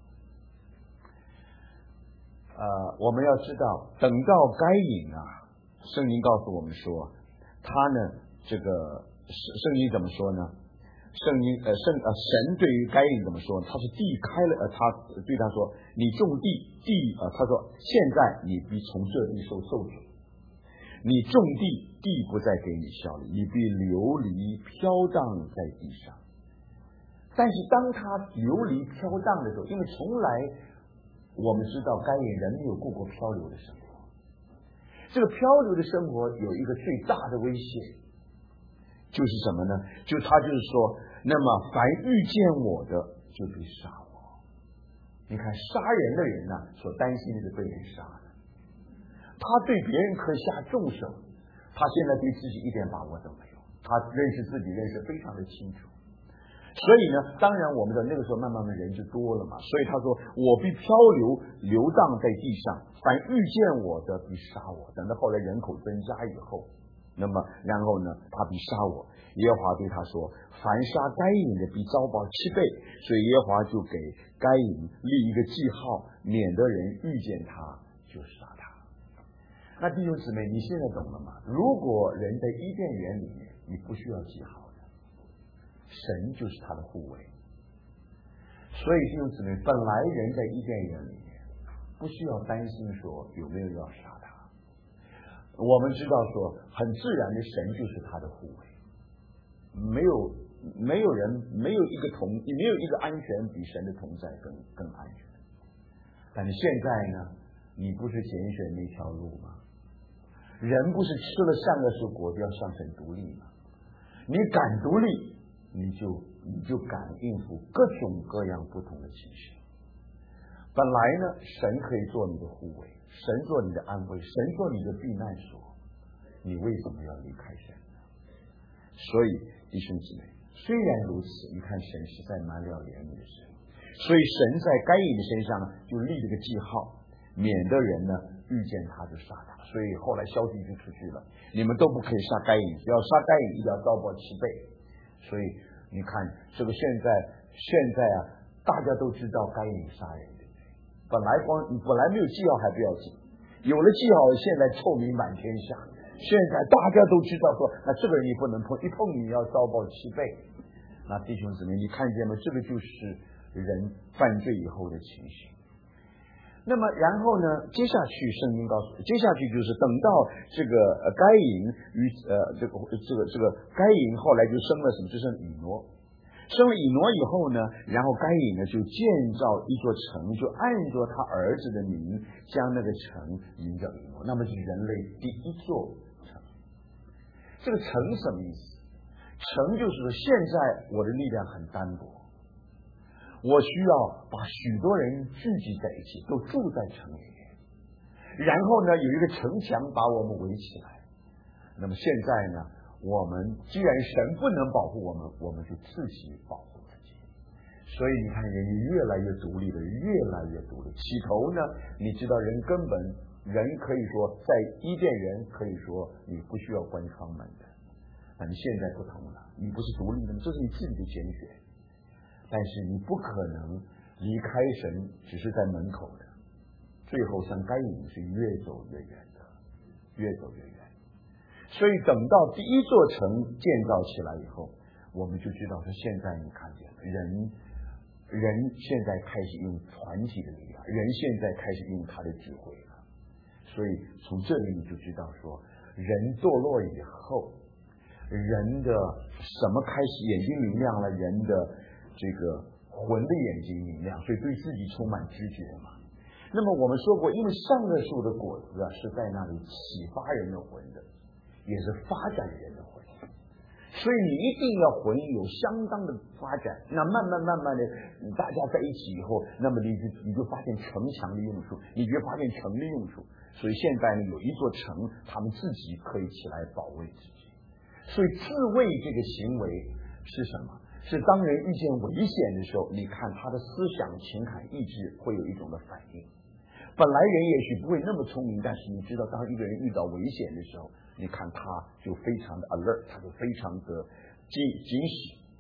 呃，我们要知道，等到该隐啊，圣经告诉我们说，他呢，这个圣经怎么说呢？圣经呃圣呃神对于该隐怎么说？他是地开了，呃，他对他说：“你种地，地呃，他说现在你必从这地受受主，你种地，地不再给你效力，你必流离飘荡在地上。”但是当他流离飘荡的时候，因为从来我们知道该隐人没有过过漂流的生活，这个漂流的生活有一个最大的威胁。就是什么呢？就他就是说，那么凡遇见我的就必杀我。你看杀人的人呢、啊，所担心的是被人杀的。他对别人可下重手，他现在对自己一点把握都没有。他认识自己认识非常的清楚。所以呢，当然我们的那个时候慢慢的人就多了嘛。所以他说，我必漂流流荡在地上，凡遇见我的必杀我。等到后来人口增加以后。那么，然后呢？他必杀我。耶和华对他说：“凡杀该隐的，必遭报七倍。”所以耶和华就给该隐立一个记号，免得人遇见他就杀他。那弟兄姊妹，你现在懂了吗？如果人在伊甸园里面，你不需要记号的，神就是他的护卫。所以弟兄姊妹，本来人在伊甸园里面，不需要担心说有没有要杀他。我们知道说，很自然的，神就是他的护卫，没有没有人没有一个同没有一个安全比神的同在更更安全。但是现在呢，你不是拣选那条路吗？人不是吃了善恶树果就要向神独立吗？你敢独立，你就你就敢应付各种各样不同的情绪。本来呢，神可以做你的护卫。神做你的安慰，神做你的避难所，你为什么要离开神呢？所以弟兄姊妹，虽然如此，你看神实在蛮了怜悯的神，所以神在该隐的身上呢，就立了个记号，免得人呢遇见他就杀他。所以后来消息就出去了，你们都不可以杀该隐，只要杀该隐，一定要遭报七倍。所以你看这个现在现在啊，大家都知道该隐杀人。本来光本来没有记号还不要紧，有了记号，现在臭名满天下。现在大家都知道说，那这个人你不能碰，一碰你要遭报七倍。那弟兄姊妹，你看见吗？这个就是人犯罪以后的情形。那么然后呢，接下去圣经告诉，接下去就是等到这个呃该隐与呃这个这个这个该隐后来就生了什么？就生以挪。生了以挪以后呢，然后该隐呢就建造一座城，就按照他儿子的名将那个城名叫以挪，那么是人类第一座城。这个城什么意思？城就是说，现在我的力量很单薄，我需要把许多人聚集在一起，都住在城里面，然后呢有一个城墙把我们围起来。那么现在呢，我们既然神不能保护我们，我们就自己保护自己。所以你看，人越来越独立了，越来越独立。起头呢，你知道人根本人可以说在伊甸园可以说你不需要关窗门的，但你现在不同了，你不是独立的，这是你自己的拣选。但是你不可能离开神，只是在门口的，最后像该隐是越走越远的，越走越远。所以等到第一座城建造起来以后，我们就知道说，现在你看见了人，人现在开始用团体的力量，人现在开始用他的智慧了。所以从这里你就知道说，人堕落以后，人的什么开始眼睛明亮了，人的这个魂的眼睛明亮，所以对自己充满知觉嘛。那么我们说过，因为善恶树的果子啊是在那里启发人的魂的，也是发展人的魂，所以你一定要魂有相当的发展。那慢慢慢慢的，大家在一起以后，那么你就你就发现城墙的用处，你就发现城的用处。所以现在呢，有一座城，他们自己可以起来保卫自己。所以自卫这个行为是什么？是当人遇见危险的时候，你看他的思想、情感、意志会有一种的反应。本来人也许不会那么聪明，但是你知道，当一个人遇到危险的时候，你看他就非常的 alert， 他就非常的警警醒，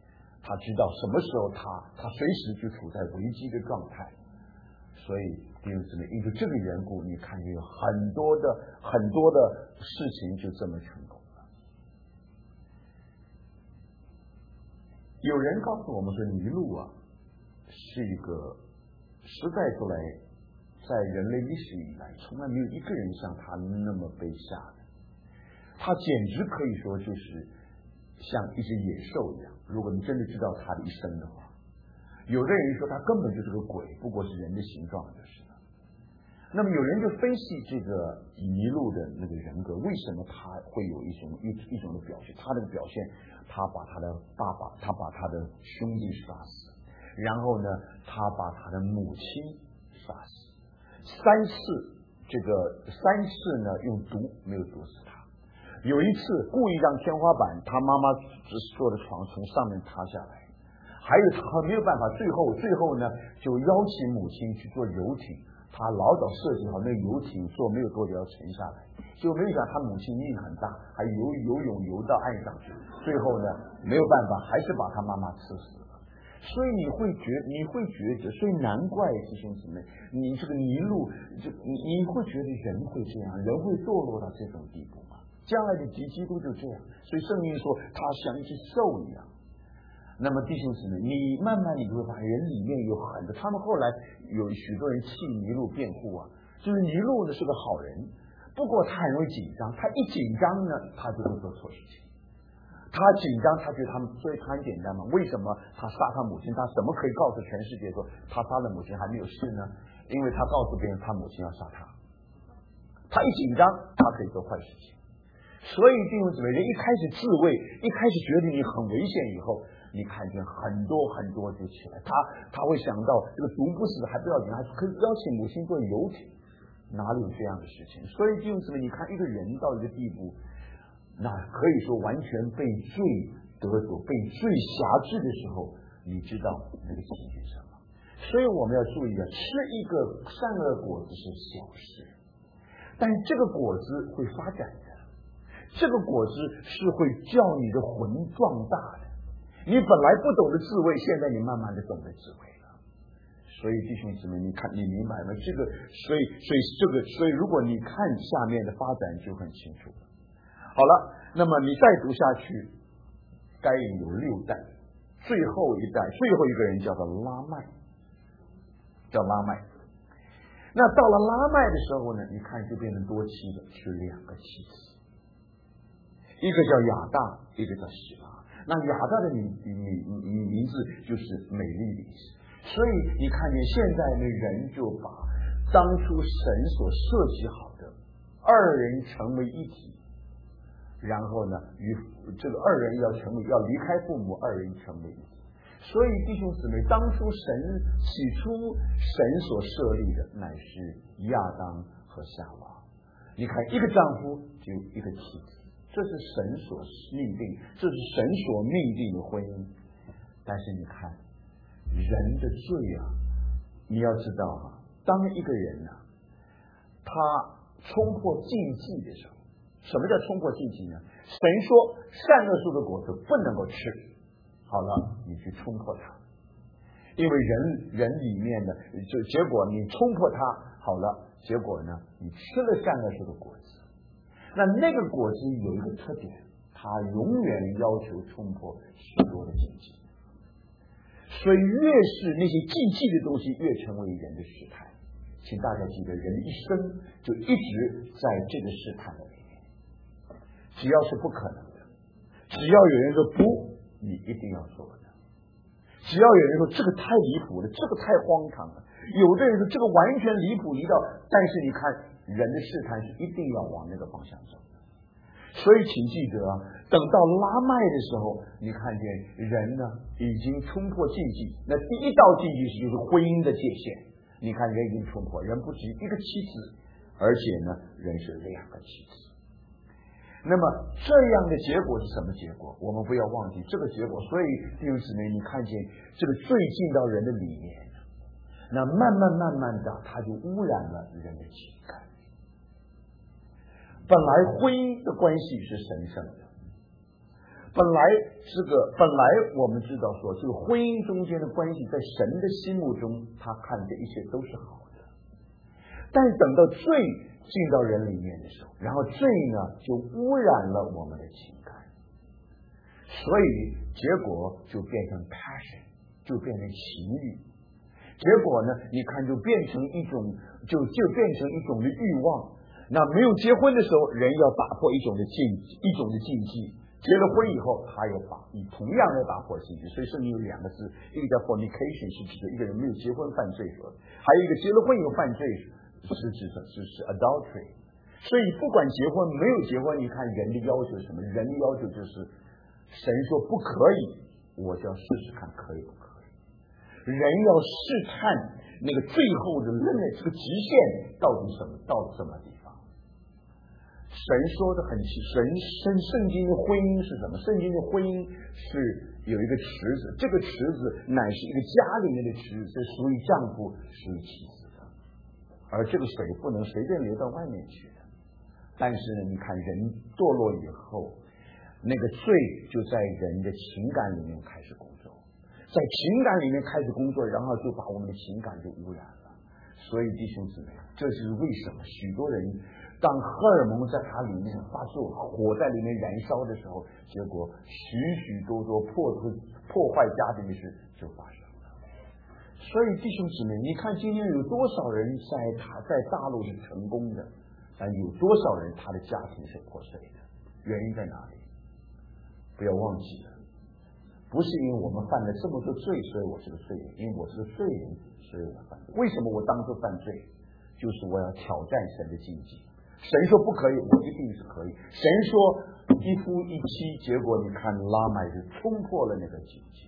他知道什么时候他他随时就处在危机的状态。所以弟兄姊妹，因为这个缘故，你看见有很多的很多的事情就这么成功了。有人告诉我们说，尼禄啊是一个实在出来在人类历史以来从来没有一个人像他那么被吓的，他简直可以说就是像一只野兽一样。如果你真的知道他的一生的话，有的人说他根本就是个鬼，不过是人的形状就是了。那么有人就分析这个尼禄的那个人格，为什么他会有一种一一种的表现？他的表现，他把他的爸爸，他把他的兄弟杀死，然后呢，他把他的母亲杀死，三次这个三次呢用毒没有毒死他。有一次故意让天花板他妈妈坐的床从上面塌下来，还有他没有办法，最后最后呢就邀请母亲去坐游艇，他老早设计好那游艇坐没有多久要沉下来，结果没想他母亲命很大，还游游泳游到岸上去，最后呢没有办法还是把他妈妈刺死了。所以你会觉你会觉得，所以难怪弟兄姊妹，你这个尼禄，就你你会觉得人会这样，人会堕落到这种地步吗？将来的敌基督就这样，所以圣经说他像一只兽一样。那么弟兄姊妹，你慢慢你就会发现人里面有很多，他们后来有许多人替尼禄辩护啊，就是尼禄呢是个好人，不过他很容易紧张，他一紧张呢他就会做错事情。他紧张，他觉得他们，所以他很简单嘛。为什么他杀他母亲？他怎么可以告诉全世界说他杀了母亲还没有事呢？因为他告诉别人他母亲要杀他，他一紧张他可以做坏事情。所以弟兄姊妹，人一开始自卫，一开始觉得你很危险以后，你看见很多很多就起来，他他会想到这个毒不死还不要紧，还可以邀请母亲做游艇，哪里有这样的事情？所以弟兄姊妹，你看一个人到一个地步，那可以说完全被罪得手，被罪辖制的时候，你知道那个情绪是什么？所以我们要注意啊，吃一个善恶果子是小事，但这个果子会发展的。这个果子是会叫你的魂壮大的，你本来不懂得自卫，现在你慢慢的懂得自卫了。所以弟兄姊妹，你看你明白吗？这个，所以所以这个，所以如果你看下面的发展就很清楚了。好了，那么你再读下去，该隐有六代，最后一代最后一个人叫做拉麦，叫拉麦。那到了拉麦的时候呢，你看就变成多妻了，是两个妻子。一个叫亚大，一个叫希拉。那亚大的名名名名字就是美丽的意思。所以你看见现在的人就把当初神所设计好的二人成为一体，然后呢，与这个二人要成为要离开父母，二人成为一体。所以弟兄姊妹，当初神起初神所设立的乃是亚当和夏娃。你看一个丈夫就一个妻子。这是神所命定，这是神所命定的婚姻。但是你看人的罪啊，你要知道啊，当一个人啊他冲破禁忌的时候，什么叫冲破禁忌呢？神说善恶树的果子不能够吃，好了，你去冲破它，因为人人里面的就结果你冲破它，好了，结果呢你吃了善恶树的果子。那那个果子有一个特点，它永远要求冲破许多的禁忌，所以越是那些禁忌的东西，越成为人的试探。请大家记得，人一生就一直在这个试探的里面。只要是不可能的，只要有人说不，你一定要做的；只要有人说这个太离谱了，这个太荒唐了，有的人说这个完全离谱离到，但是你看。人的试探是一定要往那个方向走的，所以请记得啊，等到拉麦的时候，你看见人呢已经冲破禁忌，那第一道禁忌是就是婚姻的界限。你看人已经冲破，人不止一个妻子，而且呢人是两个妻子。那么这样的结果是什么结果？我们不要忘记这个结果。所以弟兄姊妹，你看见这个罪进到人的里面，那慢慢慢慢的，它就污染了人的情感。本来婚姻的关系是神圣的， 本来这个本来我们知道说，这个婚姻中间的关系，在神的心目中，他看这一切都是好的。但是等到罪进到人里面的时候，然后罪呢就污染了我们的情感，所以结果就变成 passion， 就变成情欲。结果呢，你看就变成一种，就就变成一种的欲望。那没有结婚的时候，人要打破一种的禁一种的禁忌。结了婚以后，他又把你同样要打破禁忌，所以圣经有两个字，一个叫 fornication， 是指的一个人没有结婚犯罪说的，还有一个结了婚以后犯罪是指的是是 adultery。所以不管结婚没有结婚，你看人的要求是什么？人的要求就是神说不可以，我就要试试看可以不可以。人要试探那个最后的 limit， 这个极限到底什么到什么地方。神说的很清，神圣圣经的婚姻是什么？圣经的婚姻是有一个池子，这个池子乃是一个家里面的池子，是属于丈夫，属于妻子的，而这个水不能随便流到外面去的。但是呢，你看人堕落以后，那个罪就在人的情感里面开始工作，在情感里面开始工作，然后就把我们的情感就污染了。所以弟兄姊妹，这是为什么许多人当荷尔蒙在他里面发作，火在里面燃烧的时候，结果许许多多破破坏家庭的事就发生了。所以弟兄姊妹，你看今天有多少人在他在大陆是成功的，但有多少人他的家庭是破碎的？原因在哪里？不要忘记了，不是因为我们犯了这么多罪，所以我是个罪人，因为我是个罪人，所以我犯罪。为什么我当初犯罪？就是我要挑战神的禁忌。神说不可以，我一定是可以。神说一夫一妻，结果你看拉麦是冲破了那个禁忌，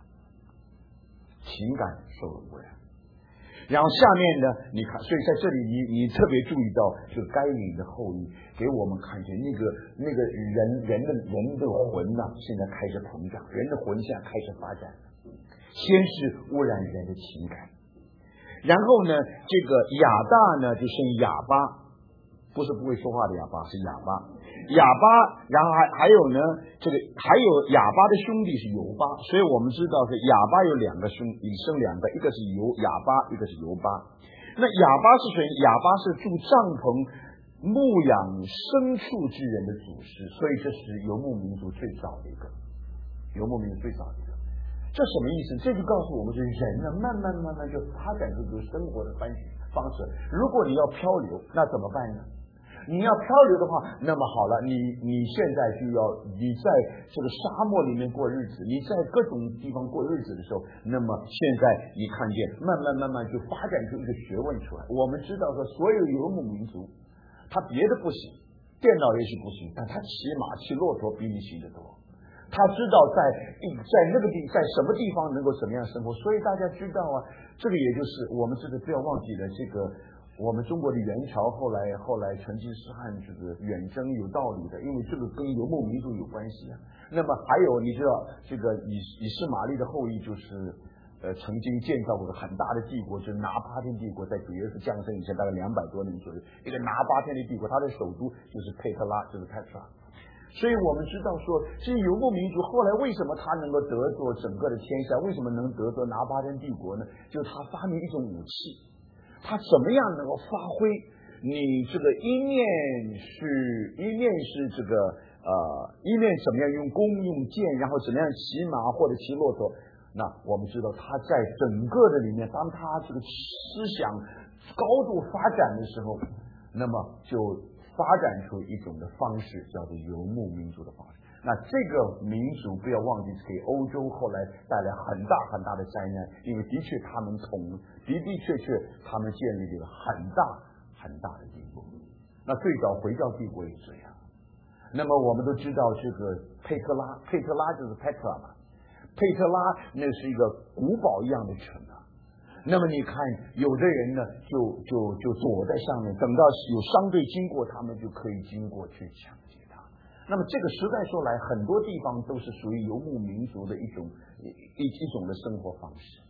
情感受了污染。然后下面呢，你看，所以在这里你你特别注意到，就该隐的后裔给我们看见那个那个人人的人的魂呐、啊，现在开始膨胀，人的魂现在开始发展了。先是污染人的情感，然后呢，这个哑大呢就生哑巴。不是不会说话的哑巴，是哑巴，哑巴，然后还还有呢，这个还有哑巴的兄弟是犹巴，所以我们知道是哑巴有两个兄，弟生两个，一个是犹哑巴，一个是犹巴。那哑巴是谁？哑巴是住帐篷、牧养牲畜之人的祖师，所以这是游牧民族最早的一个，游牧民族最早的一个。这什么意思？这就告诉我们，这人呢，慢慢慢慢就发展出这个生活的方式方式。如果你要漂流，那怎么办呢？你要漂流的话，那么好了，你你现在就要你在这个沙漠里面过日子，你在各种地方过日子的时候，那么现在你看见慢慢慢慢就发展出一个学问出来。我们知道说，所有游牧民族，他别的不行，电脑也许不行，但他骑马骑骆驼比你行得多。他知道在在那个地在什么地方能够怎么样生活，所以大家知道啊，这个也就是我们这个不要忘记了这个。我们中国的元朝后来后来成吉思汗这个远征有道理的，因为这个跟游牧民族有关系啊。那么还有你知道这个以以斯玛利的后裔就是呃曾经建造过的很大的帝国，就是拿巴天帝国，在主耶稣降生以前大概两百多年左右，一个拿巴天的帝国，它的首都就是佩特拉，就是 Petra。所以我们知道说，这些游牧民族后来为什么他能够得着整个的天下，为什么能得着拿巴天帝国呢？就是他发明一种武器。他怎么样能够发挥你这个一面是一面是这个呃一面怎么样用弓用箭，然后怎么样骑马或者骑骆驼？那我们知道他在整个的里面，当他这个思想高度发展的时候，那么就发展出一种的方式，叫做游牧民族的方式。那这个民族不要忘记给欧洲后来带来很大很大的灾难，因为的确他们统的的确确他们建立了很大很大的帝国。那最早回教帝国也这样。那么我们都知道这个佩特拉，佩特拉就是 Petra 嘛，佩特拉那是一个古堡一样的城啊。那么你看有的人呢就就就躲在上面，等到有商队经过，他们就可以经过去抢劫它。那么这个实在说来，很多地方都是属于游牧民族的一种一一种的生活方式。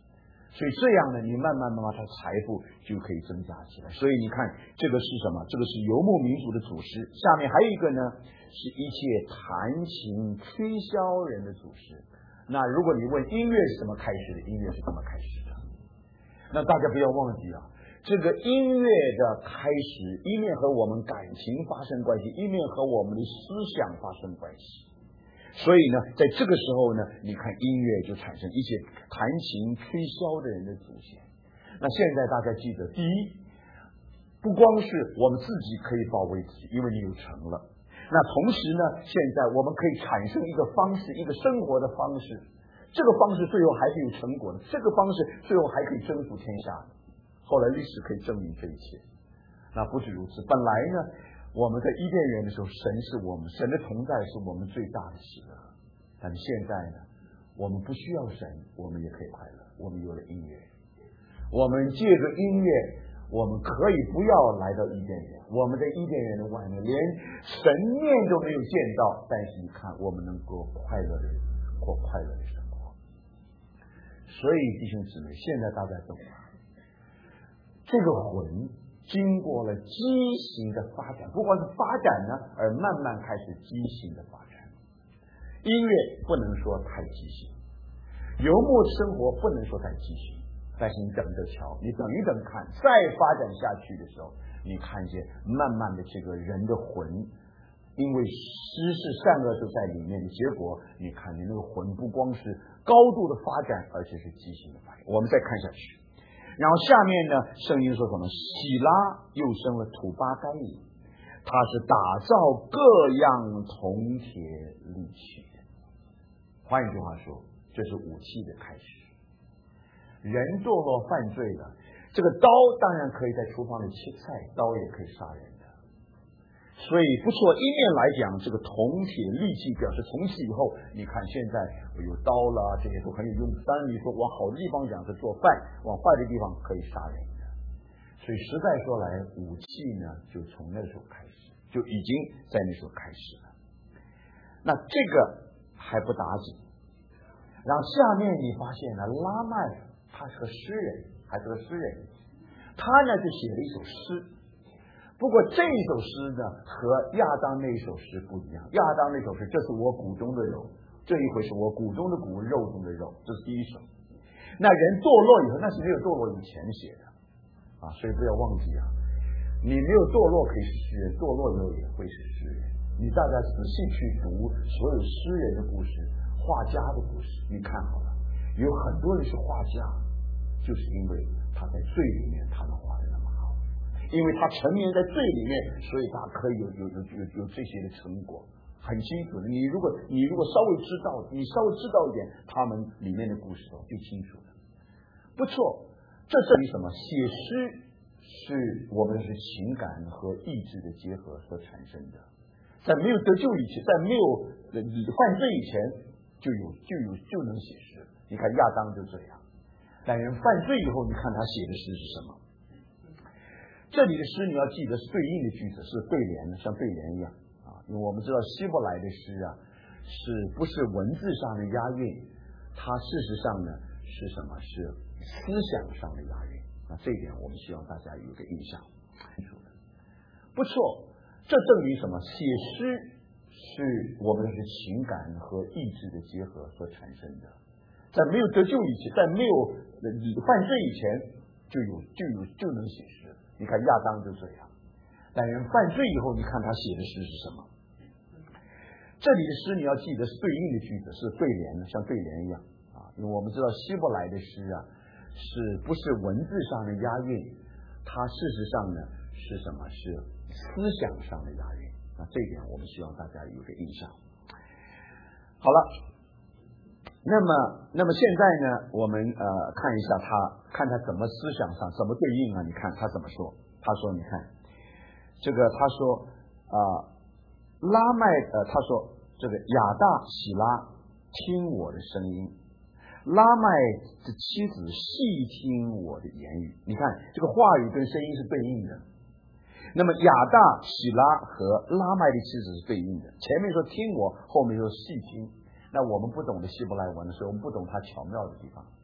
所以这样呢，你慢慢慢慢，他财富就可以增加起来。所以你看，这个是什么？这个是游牧民族的祖师。下面还有一个呢，是一切弹琴吹箫人的祖师。那如果你问音乐是怎么开始的，音乐是怎么开始的？那大家不要忘记啊，这个音乐的开始，一面和我们感情发生关系，一面和我们的思想发生关系。所以呢，在这个时候呢，你看音乐就产生一些弹琴吹箫的人的祖先。那现在大家记得，第一，不光是我们自己可以保卫自己，因为你有成了。那同时呢，现在我们可以产生一个方式，一个生活的方式，这个方式最后还是有成果的，这个方式最后还可以征服天下的。后来历史可以证明这一切。那不止如此，本来呢，我们在伊甸园的时候，神是我们，神的同在是我们最大的喜乐。但是现在呢，我们不需要神，我们也可以快乐。我们有了音乐，我们借着音乐，我们可以不要来到伊甸园。我们在伊甸园的外面，连神面都没有见到，但是你看，我们能够快乐的过快乐的生活。所以弟兄姊妹，现在大家懂了，这个魂经过了畸形的发展，不光是发展呢，而慢慢开始畸形的发展。音乐不能说太畸形，游牧生活不能说太畸形，但是你等着瞧，你等一等看，再发展下去的时候，你看见慢慢的这个人的魂，因为知识善恶都在里面的结果，你看见那个魂不光是高度的发展，而且是畸形的发展。我们再看下去。然后下面呢，圣经说什么？喜拉又生了土巴该隐，他是打造各样铜铁利器的。换一句话说，这是武器的开始。人堕落犯罪了，这个刀当然可以在厨房里切菜，刀也可以杀人的。所以不错，一面来讲，这个铜铁利器表示从此以后，你看现在有刀了，这些都很有用。当然你说往好的地方讲是做饭，往坏的地方可以杀人的。所以实在说来，武器呢就从那时候开始，就已经在那时候开始了。那这个还不打紧，然后下面你发现呢，拉麦他是个诗人，还是个诗人，他呢就写了一首诗。不过这一首诗呢，和亚当那一首诗不一样。亚当那首诗，这是我骨中的肉，这一回是我骨中的骨，肉中的肉，这是第一首。那人堕落以后，那是没有堕落以前写的啊，所以不要忘记啊，你没有堕落可以是诗人，堕落以后也会是诗人。你大家仔细去读所有诗人的故事，画家的故事，你看好了，有很多人是画家，就是因为他在罪里面，他能画的那么好。因为他沉眠在罪里面，所以他可以有有有有有这些的成果，很清楚的。你如果你如果稍微知道，你稍微知道一点他们里面的故事，就清楚了。不错，这证明什么？写诗是我们是情感和意志的结合所产生的。在没有得救以前，在没有犯罪以前，就有就有就能写诗。你看亚当就这样，但人犯罪以后，你看他写的诗是什么？这里的诗你要记得是对应的句子，是对联的，像对联一样啊。因为我们知道希伯来的诗啊，是不是文字上的押韵？它事实上呢是什么？是思想上的押韵。那这一点我们希望大家有个印象。不错，这证明什么？写诗是我们是情感和意志的结合所产生的。在没有得救以前，在没有犯罪以前，就有就有就能写诗。你看亚当就这样，但人犯罪以后，你看他写的诗是什么？这里的诗你要记得是对应的句子，是对联的，像对联一样啊。因为我们知道希伯来的诗啊，是不是文字上的押韵？它事实上呢是什么？是思想上的押韵。那这一点我们希望大家有个印象。好了，那么那么现在呢，我们呃看一下他，看他怎么思想上怎么对应啊？你看他怎么说？他说，你看这个，他说啊、呃，拉麦呃，他说这个亚大喜拉听我的声音，拉麦的妻子细听我的言语。你看这个话语跟声音是对应的。那么亚大喜拉和拉麦的妻子是对应的，前面说听我，后面说细听。那我们不懂的希伯来文的时候，我们不懂它巧妙的地方。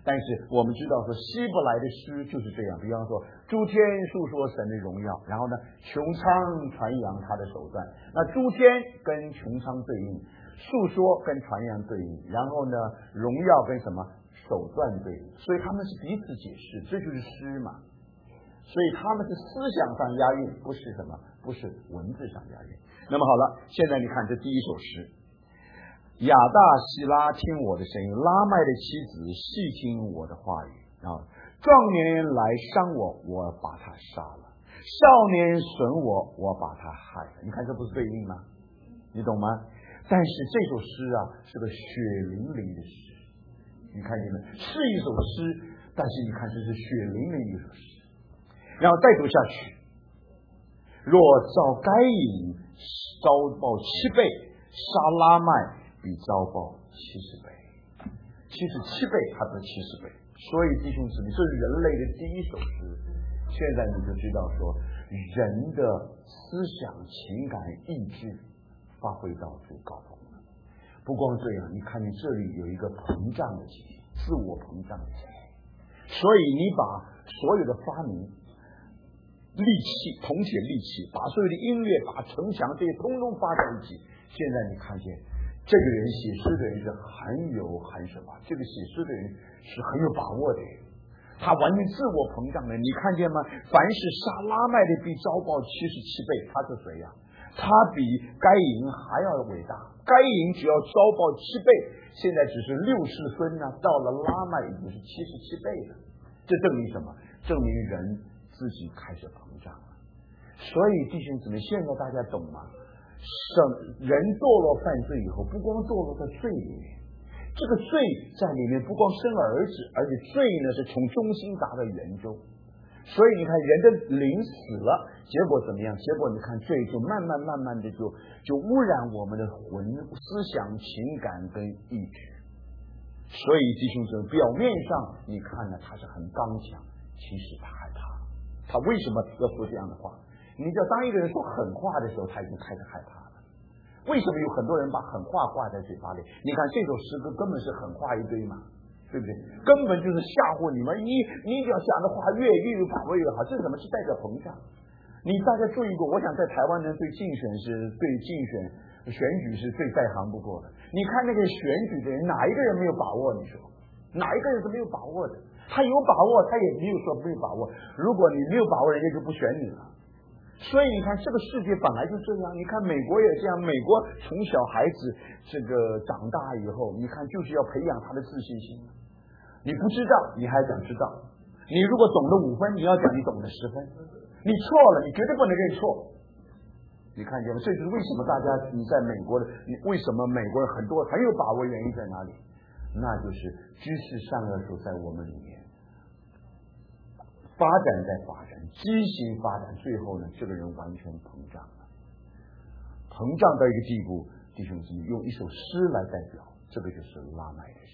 但是我们知道说希伯来的诗就是这样，比方说诸天述说神的荣耀，然后呢穹苍传扬他的手段，那诸天跟穹苍对应，述说跟传扬对应，然后呢荣耀跟什么手段对应，所以他们是彼此解释，这就是诗嘛。所以他们是思想上押韵，不是什么，不是文字上押韵。那么好了，现在你看这第一首诗，亚大希拉听我的声音，拉麦的妻子细听我的话语啊。壮年来伤我，我把他杀了；少年损我，我把他害了。你看这不是对应吗？你懂吗？但是这首诗啊是个血淋淋的诗，你看见没？是一首诗，但是你看这是血淋淋的一首诗。然后再读下去，若照该隐遭报七倍，杀拉麦比遭报七十倍，七十七倍还不是七十倍。所以弟兄姊妹，这是人类的第一首诗。现在你就知道说，人的思想、情感、意志发挥到最高峰了。不光这样，你看见这里有一个膨胀的情形，自我膨胀的情形。所以你把所有的发明、利器、铜铁利器，把所有的音乐、把城墙这些通通发在一起。现在你看见这个人写诗的人是很有很什么？这个写诗的人是很有把握的，他完全自我膨胀的。你看见吗？凡是杀拉麦的必遭报七十七倍，他是谁呀？他比该隐还要伟大。该隐只要遭报七倍，现在只是六世孙呢，到了拉麦已经是七十七倍了。这证明什么？证明人自己开始膨胀了。所以弟兄姊妹，现在大家懂吗？人堕落犯罪以后，不光堕落在罪里面，这个罪在里面不光生儿子，而且罪呢是从中心达到圆周。所以你看，人的灵死了，结果怎么样？结果你看罪就慢慢慢慢的就就污染我们的魂、思想、情感跟意志。所以弟兄姊妹，表面上你看呢，他是很刚强，其实他害怕。他为什么要说这样的话？你知道，当一个人说狠话的时候，他已经开始害怕了。为什么有很多人把狠话挂在嘴巴里？你看这首诗歌根本是狠话一堆嘛，对不对？根本就是吓唬你们。你你只要讲的话越越有把握越好，这是什么？是代表膨胀。你大家注意过？我想在台湾人对竞选是对竞选选举是最在行不过的。你看那个选举的人，哪一个人没有把握？你说哪一个人是没有把握的？他有把握，他也没有说没有把握。如果你没有把握，人家就不选你了。所以你看，这个世界本来就这样。你看美国也这样，美国从小孩子这个长大以后，你看就是要培养他的自信心。你不知道，你还讲知道；你如果懂得五分，你要讲你懂得十分。你错了，你绝对不能认错。你看见吗？这就是为什么大家你在美国的，你为什么美国人很多很有把握，原因在哪里？那就是知识善恶树在我们里面。发展在发展，畸形发展，最后呢，这个人完全膨胀了，膨胀到一个地步，弟兄姊妹用一首诗来代表，这个就是拉麦的诗。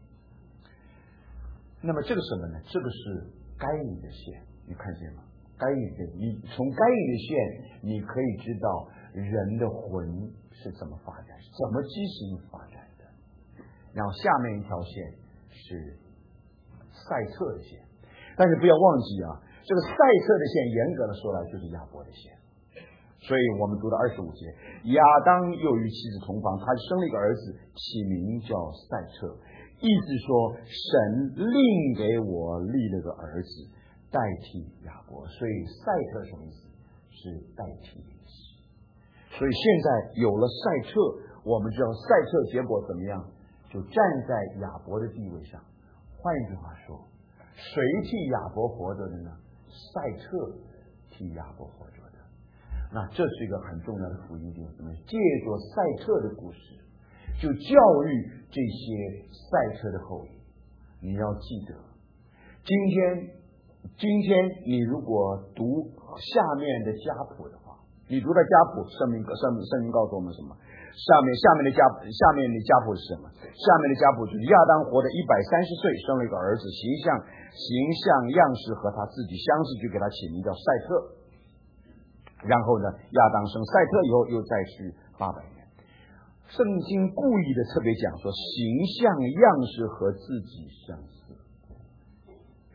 那么这个什么呢？这个是该隐的线，你看见吗？该隐的，你从该隐的线，你可以知道人的魂是怎么发展，怎么畸形发展的。然后下面一条线是赛特的线。但是不要忘记啊，这个赛特的线严格的说来就是亚伯的线。所以我们读到二十五节，亚当又与妻子同房，他生了一个儿子，起名叫赛特，意思说神另给我立了个儿子代替亚伯。所以赛特什么意思？是代替的意思。所以现在有了赛特，我们知道赛特结果怎么样，就站在亚伯的地位上。换一句话说，谁替亚伯活着的呢？赛特替亚伯活着的。那这是一个很重要的福音，就是什么？借着赛特的故事，就教育这些赛特的后裔。你要记得，今天今天你如果读下面的家谱的话，你读的家谱，圣经圣圣经告诉我们什么？下面下面的家下面的家谱是什么？下面的家谱就是亚当活的一百三十岁，生了一个儿子，形象形象样式和他自己相似，就给他起名叫赛特。然后呢，亚当生赛特以后又再续八百年。圣经故意的特别讲说，形象样式和自己相似。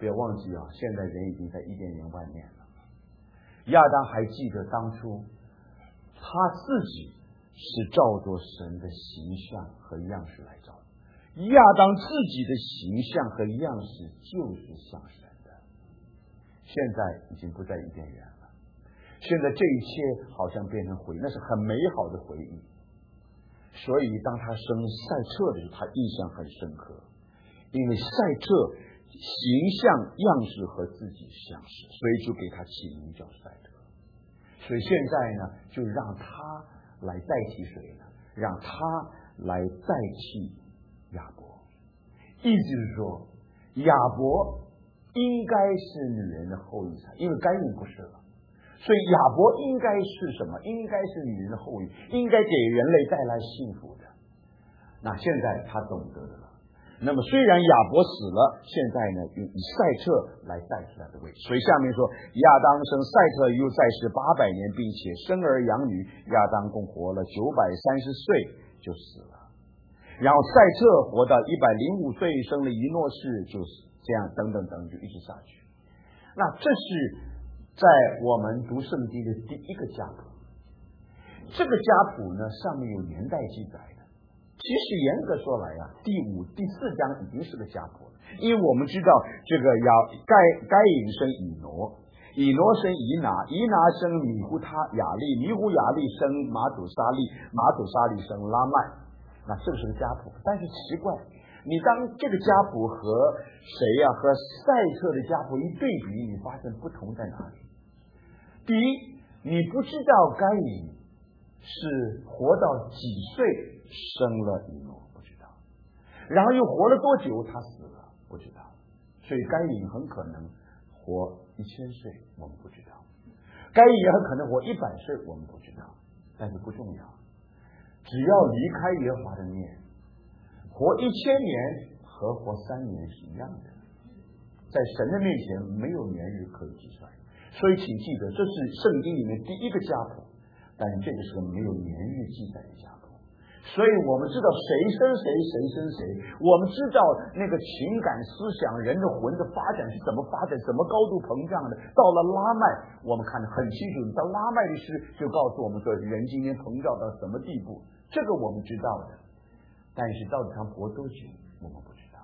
不要忘记啊，现在人已经在伊甸园外面了。亚当还记得当初他自己是照着神的形象和样式来造的，亚当自己的形象和样式就是像神的。现在已经不在伊甸园了，现在这一切好像变成回忆，那是很美好的回忆。所以当他生赛特的时候，他印象很深刻，因为赛特形象样式和自己相似，所以就给他起名叫赛特。所以现在呢，就让他来代替谁呢？让他来代替亚伯。意思是说，亚伯应该是女人的后裔才，因为该隐不是了，所以亚伯应该是什么？应该是女人的后裔，应该给人类带来幸福的。那现在他懂得了。那么虽然亚伯死了，现在呢用以赛特来代替他的位置。所以下面说，亚当生赛特又在世八百年，并且生儿养女。亚当共活了九百三十岁就死了。然后赛特活到一百零五岁，生了以诺士，就是这样等等等就一直下去。那这是在我们读圣经的第一个家谱。这个家谱呢上面有年代记载的。其实严格说来啊，第五、第四章已经是个家谱了，因为我们知道这个亚该该隐生以挪，以挪生以拿，以拿生米呼他雅利，米呼雅利生马土沙利，马土沙利生拉麦。那这个是个家谱，但是奇怪，你当这个家谱和谁呀、啊、和赛特的家谱一对比，你发现不同在哪里？第一，你不知道该隐是活到几岁生了以诺，不知道，然后又活了多久他死了，不知道，所以该隐很可能活一千岁，我们不知道，该隐也很可能活一百岁，我们不知道，但是不重要，只要离开耶和华的面，活一千年和活三年是一样的，在神的面前没有年日可以计算，所以请记得，这是圣经里面第一个家谱，但是这个是没有年日记载的家谱。所以我们知道谁生谁，谁生谁，我们知道那个情感思想人的魂的发展是怎么发展，怎么高度膨胀的。到了拉麦，我们看得很清楚，到拉麦的诗就告诉我们说人今天膨胀到什么地步，这个我们知道的，但是到底他活多久我们不知道。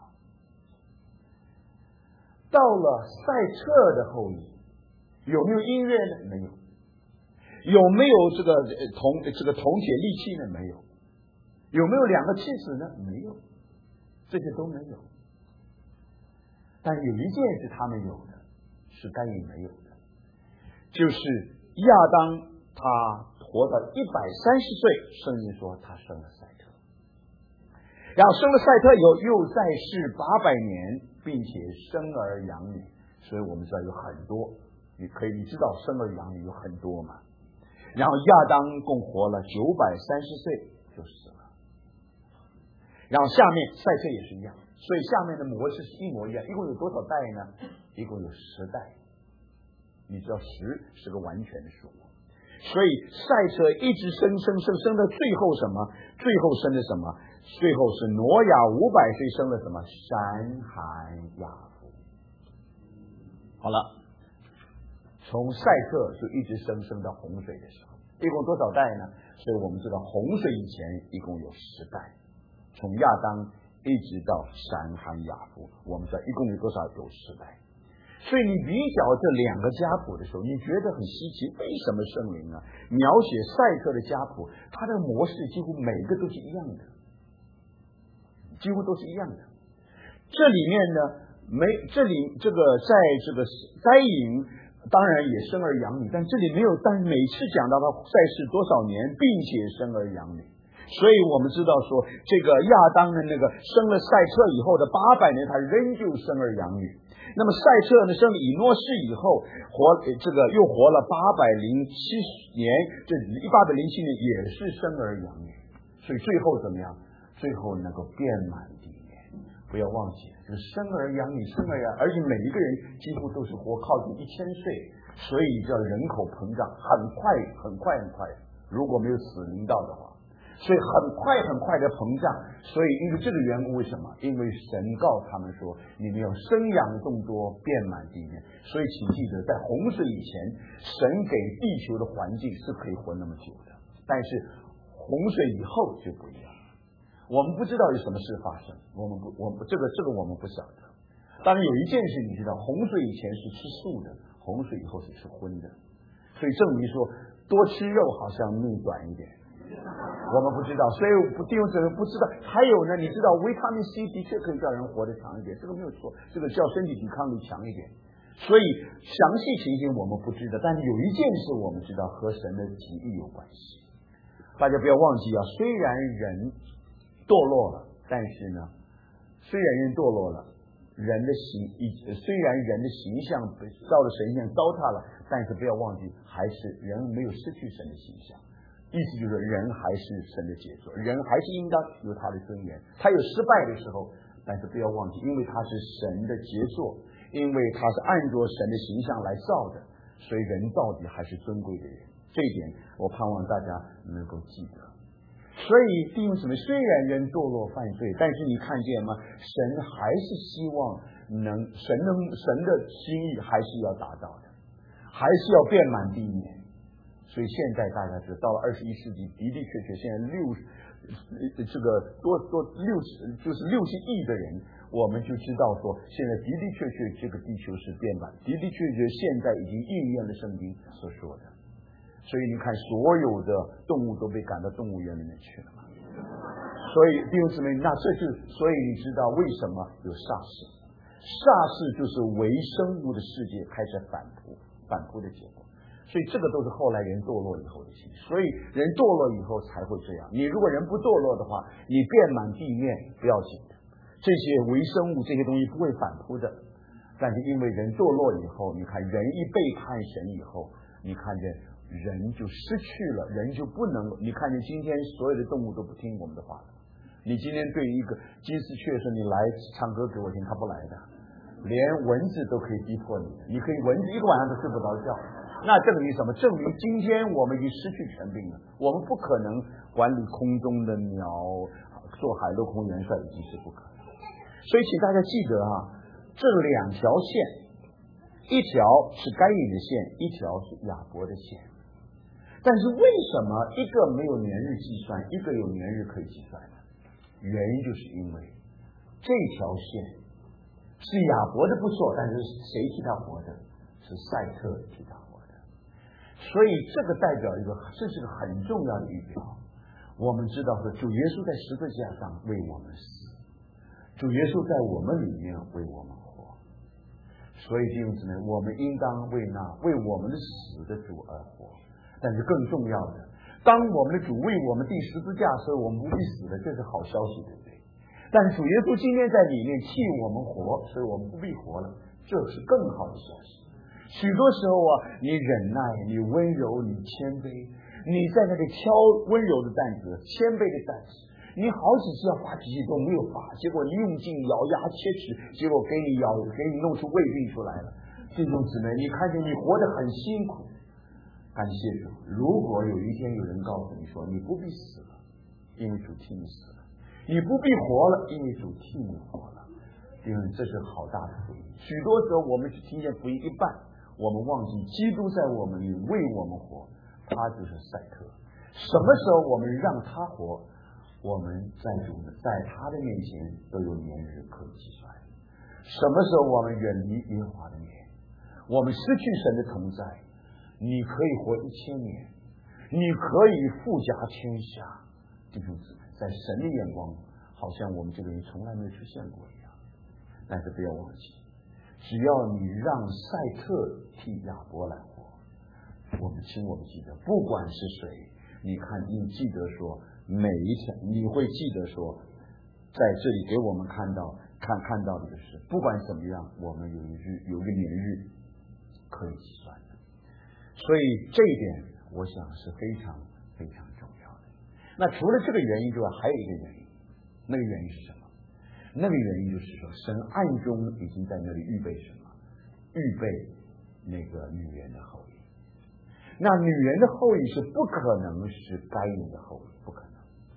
到了赛特的后裔，有没有音乐呢？没有。有没有这个铜这个铜铁利器呢？没有。有没有两个妻子呢？没有，这些都没有。但有一件是他们有的，是该隐没有的，就是亚当他活到一百三十岁，圣经说他生了赛特，然后生了赛特以后又在世八百年，并且生儿养女，所以我们知道有很多，你可以你知道生儿养女有很多嘛。然后亚当共活了九百三十岁就死了。然后下面赛特也是一样，所以下面的模式是一模一样。一共有多少代呢？一共有十代。你知道十是个完全的数目，所以赛特一直生生生生到最后什么？最后生的什么？最后是挪亚五百岁生了什么？闪含雅弗。好了，从赛特就一直生生到洪水的时候，一共多少代呢？所以我们知道洪水以前一共有十代。从亚当一直到闪含雅弗，我们知道一共有多少？有十代。所以你比较这两个家谱的时候，你觉得很稀奇，为什么圣灵啊描写赛特的家谱，它的模式几乎每个都是一样的，几乎都是一样的。这里面呢，没这里这个在这个该隐当然也生儿养女，但这里没有，但每次讲到他在世多少年，并且生儿养女。所以我们知道说，这个亚当的那个生了赛特以后的八百年，他仍旧生儿养女。那么赛特呢，生了以诺士以后，活这个又活了八百零七年，这八百零七年也是生儿养女。所以最后怎么样？最后能够遍满地面。不要忘记，就是生儿养女，生儿养，而且每一个人几乎都是活靠近一千岁，所以叫人口膨胀，很快很快很快。如果没有死临到的话。 所以很快很快的膨胀。所以因为这个缘故，为什么？因为神告他们说，你们要生养众多，遍满地面。所以请记得，在洪水以前，神给地球的环境是可以活那么久的，但是洪水以后就不一样了。我们不知道有什么事发生，我们不，我们这个这个我们不晓得。当然有一件事你知道，洪水以前是吃素的，洪水以后是吃荤的，所以证明说多吃肉好像命短一点。我们不知道，所以弟兄姊妹不知道。还有呢，你知道维他命 C 的确可以叫人活得长一点，这个没有错，这个叫身体抵抗力强一点。所以详细情形我们不知道，但是有一件事我们知道，和神的旨意有关系。大家不要忘记啊，虽然人堕落了，但是呢，虽然人堕落了，人的形虽然人的形象照着神像糟蹋了，但是不要忘记，还是人没有失去神的形象。意思就是人还是神的杰作，人还是应当有他的尊严。他有失败的时候，但是不要忘记，因为他是神的杰作，因为他是按着神的形象来造的，所以人到底还是尊贵的人。这一点我盼望大家能够记得。所以弟兄姊妹，虽然人堕落犯罪，但是你看见吗？神还是希望能神能神的心意还是要达到的，还是要遍满地面。所以现在大家知道，到了二十一世纪，的的确确，现在六这个多多六十就是六十亿的人，我们就知道说，现在的的确确这个地球是遍满，的的确确现在已经应验了圣经所说的。所以你看，所有的动物都被赶到动物园里面去了嘛。所以弟兄姊妹，那这就所以你知道为什么有煞世？煞世就是微生物的世界开始反扑，反扑的结果。所以这个都是后来人堕落以后的事，所以人堕落以后才会这样。你如果人不堕落的话，你遍满地面不要紧的，这些微生物这些东西不会反扑的。但是因为人堕落以后，你看人一背叛神以后，你看见人就失去了，人就不能。你看见今天所有的动物都不听我们的话了。你今天对一个金丝雀说你来唱歌给我听，它不来的，连蚊子都可以逼迫你，你可以蚊子一个晚上都睡不着觉。那证明什么？证明今天我们已经失去权柄了，我们不可能管理空中的鸟，做海陆空元帅已经是不可能。所以请大家记得啊，这两条线，一条是该隐的线，一条是亚伯的线。但是为什么一个没有年日计算，一个有年日可以计算呢？原因就是因为这条线是亚伯的不错，但是谁替他活的？是赛特替他活的。所以这个代表一个，这是个很重要的预表。我们知道说，主耶稣在十字架上为我们死，主耶稣在我们里面为我们活。所以弟兄姊妹，我们应当为那为我们的死的主而活。但是更重要的，当我们的主为我们钉十字架的时候，我们不必死的，这是好消息，对不对？但是主耶稣今天在里面替我们活，所以我们不必活了，这是更好的消息。许多时候啊，你忍耐，你温柔，你谦卑，你在那里挑温柔的担子，谦卑的担子，你好几次要发脾气都没有发，结果你用劲咬牙切齿，结果给你咬，给你弄出胃病出来了。弟兄姊妹，你看见你活得很辛苦，感谢主。如果有一天有人告诉你说你不必死了，因为主替你死了，你不必活了，因为主替你活了，因为这是好大的福音。许多时候我们只听见福音一半，我们忘记基督在我们里为我们活，他就是赛特。什么时候我们让他活，我们在主在他的面前都有年日可以计算。什么时候我们远离耶和华的面，我们失去神的同在，你可以活一千年，你可以富甲天下，弟兄姊妹，在神的眼光好像我们这个人从来没有出现过一样。但是不要忘记，只要你让赛特替亚伯来活，我们请我们记得，不管是谁，你看你记得说每一天，你会记得说在这里给我们看到看看到的是，不管怎么样，我们有一日有个年日可以计算的。所以这一点我想是非常非常重要的。那除了这个原因之外，还有一个原因，那个原因是什么？那个原因就是说，神暗中已经在那里预备什么？预备那个女人的后裔。那女人的后裔是不可能是该隐的后裔，不可能。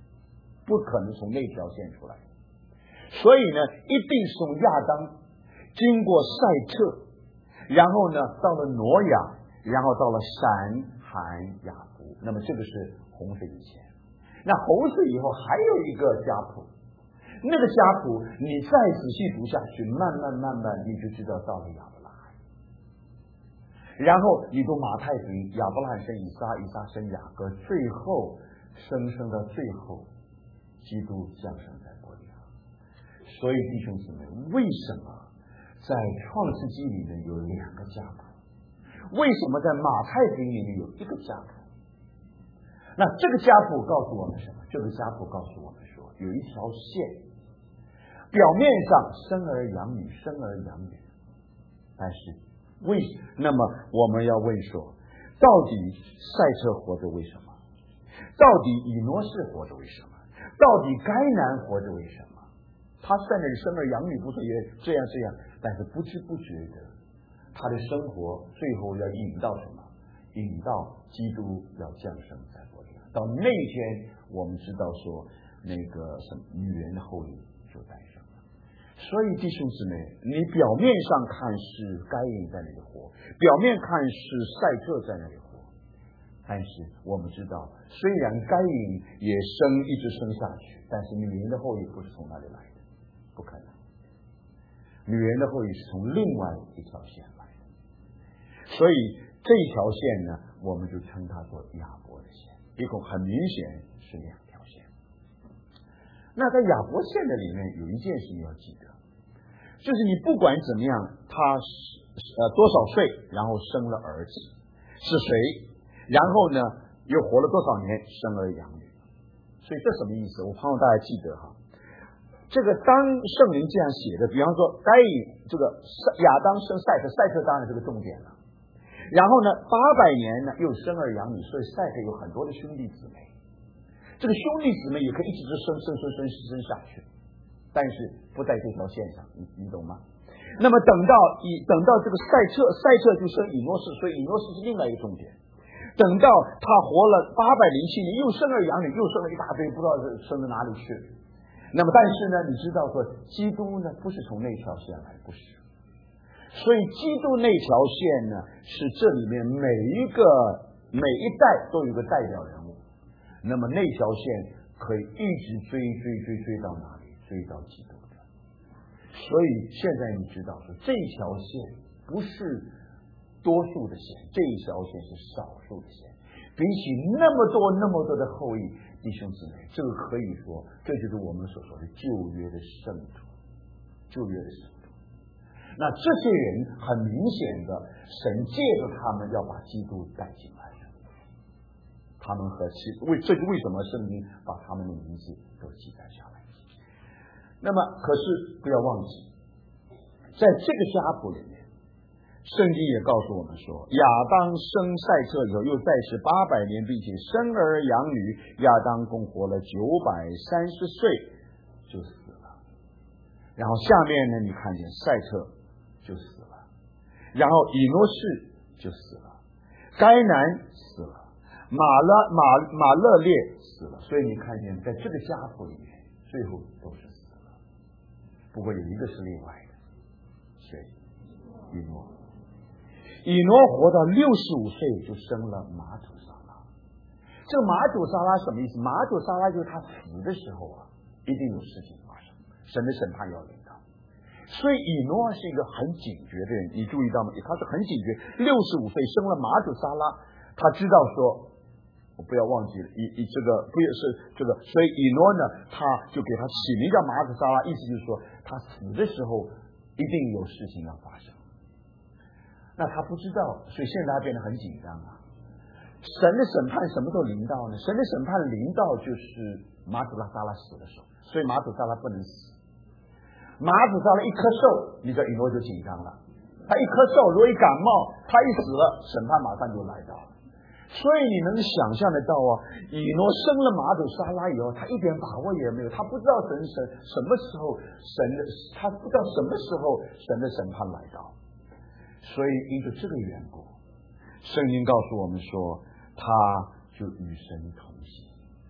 不可能从那条线出来。所以呢，一定是从亚当经过赛特，然后呢到了挪亚，然后到了闪、含、雅弗。那么这个是洪水以前。那洪水以后还有一个家谱，那个家谱你再仔细读下去，慢慢慢慢你就知道到了亚伯拉罕。然后你读马太福音，亚伯拉罕生以撒，以撒生雅各，最后生生到最后，基督降生在伯利恒。所以弟兄姊妹，为什么在创世纪里面有两个家谱？为什么在马太福音里面有一个家谱？那这个家谱告诉我们什么？这个家谱告诉我们说，有一条线，表面上生儿养女，生儿养女，但是为那么我们要问说，到底赛特活着为什么？到底以诺士活着为什么？到底该男活着为什么？他在那里生儿养女，不是也这样这样？但是不知不觉的，他的生活最后要引到什么？引到基督要降生在伯利恒。到那天，我们知道说，那个什么女人的后裔就诞生了。所以弟兄姊妹，你表面上看是该隐在那里活，表面看是赛特在那里活，但是我们知道，虽然该隐也生一直生下去，但是女人的后裔不是从那里来的，不可能。女人的后裔是从另外一条线来的，所以这条线呢，我们就称它做亚伯的线，一共很明显是两条线。那在亚伯线的里面有一件事情要记得，就是你不管怎么样，他呃多少岁，然后生了儿子是谁，然后呢又活了多少年，生儿养女。所以这什么意思？我盼望大家记得哈。这个当圣灵这样写的，比方说该隐这个亚当生赛特，赛特当然是个重点了。然后呢，八百年呢又生儿养女，所以赛特有很多的兄弟姊妹。这个兄弟姊妹也可以一直生生生生生下去，但是不在这条线上，你你懂吗？那么等到以等到这个赛特，赛特就生以诺士，所以以诺士是另外一个重点。等到他活了八百零七年，又生儿养女，又生了一大堆，不知道是生到哪里去。那么但是呢，你知道说基督呢不是从那条线来，不是。所以基督那条线呢，是这里面每一个每一代都有个代表人物。那么那条线可以一直追追追追到哪里？追到基督的。所以现在你知道说这条线不是多数的线，这一条线是少数的线。比起那么多那么多的后裔，弟兄姊妹，这个可以说，这就是我们所说的旧约的圣徒，旧约的圣徒。那这些人很明显的，神借着他们要把基督带进来的，他们和其为这是为什么圣经把他们的名字都记载下来。那么，可是不要忘记，在这个家谱里面，圣经也告诉我们说，亚当生赛特以后，又再是八百年，并且生儿养女，亚当共活了九百三十岁就死了。然后下面呢，你看见赛特就死了，然后以诺士就死了，该男死了，马勒马马勒列死了。所以你看见在这个家谱里面，最后都是死了。不过有一个是例外的，谁？以诺。以诺活到六十五岁就生了马土沙拉。这个马土沙拉什么意思？马土沙拉就是他死的时候啊，一定有事情发生，神的审判要临到。所以以诺是一个很警觉的人，你注意到吗？他是很警觉。六十五岁生了马土沙拉，他知道说，我不要忘记了，以以这个不也是这个，所以以诺呢，他就给他起名叫马土沙拉，意思就是说，他死的时候一定有事情要发生。那他不知道，所以现在他变得很紧张啊。神的审判什么时候临到呢？神的审判临到就是马土拉沙拉死的时候，所以马土沙拉不能死。马土沙拉一咳嗽，你知道以诺就紧张了。他一咳嗽，如果一感冒，他一死了，审判马上就来到了。所以你能想象得到啊，以诺生了马土沙拉以后，他一点把握也没有，他不知道神神什么时候神的，他不知道什么时候神的审判来到。所以因着这个缘故，圣经告诉我们说，他就与神同行。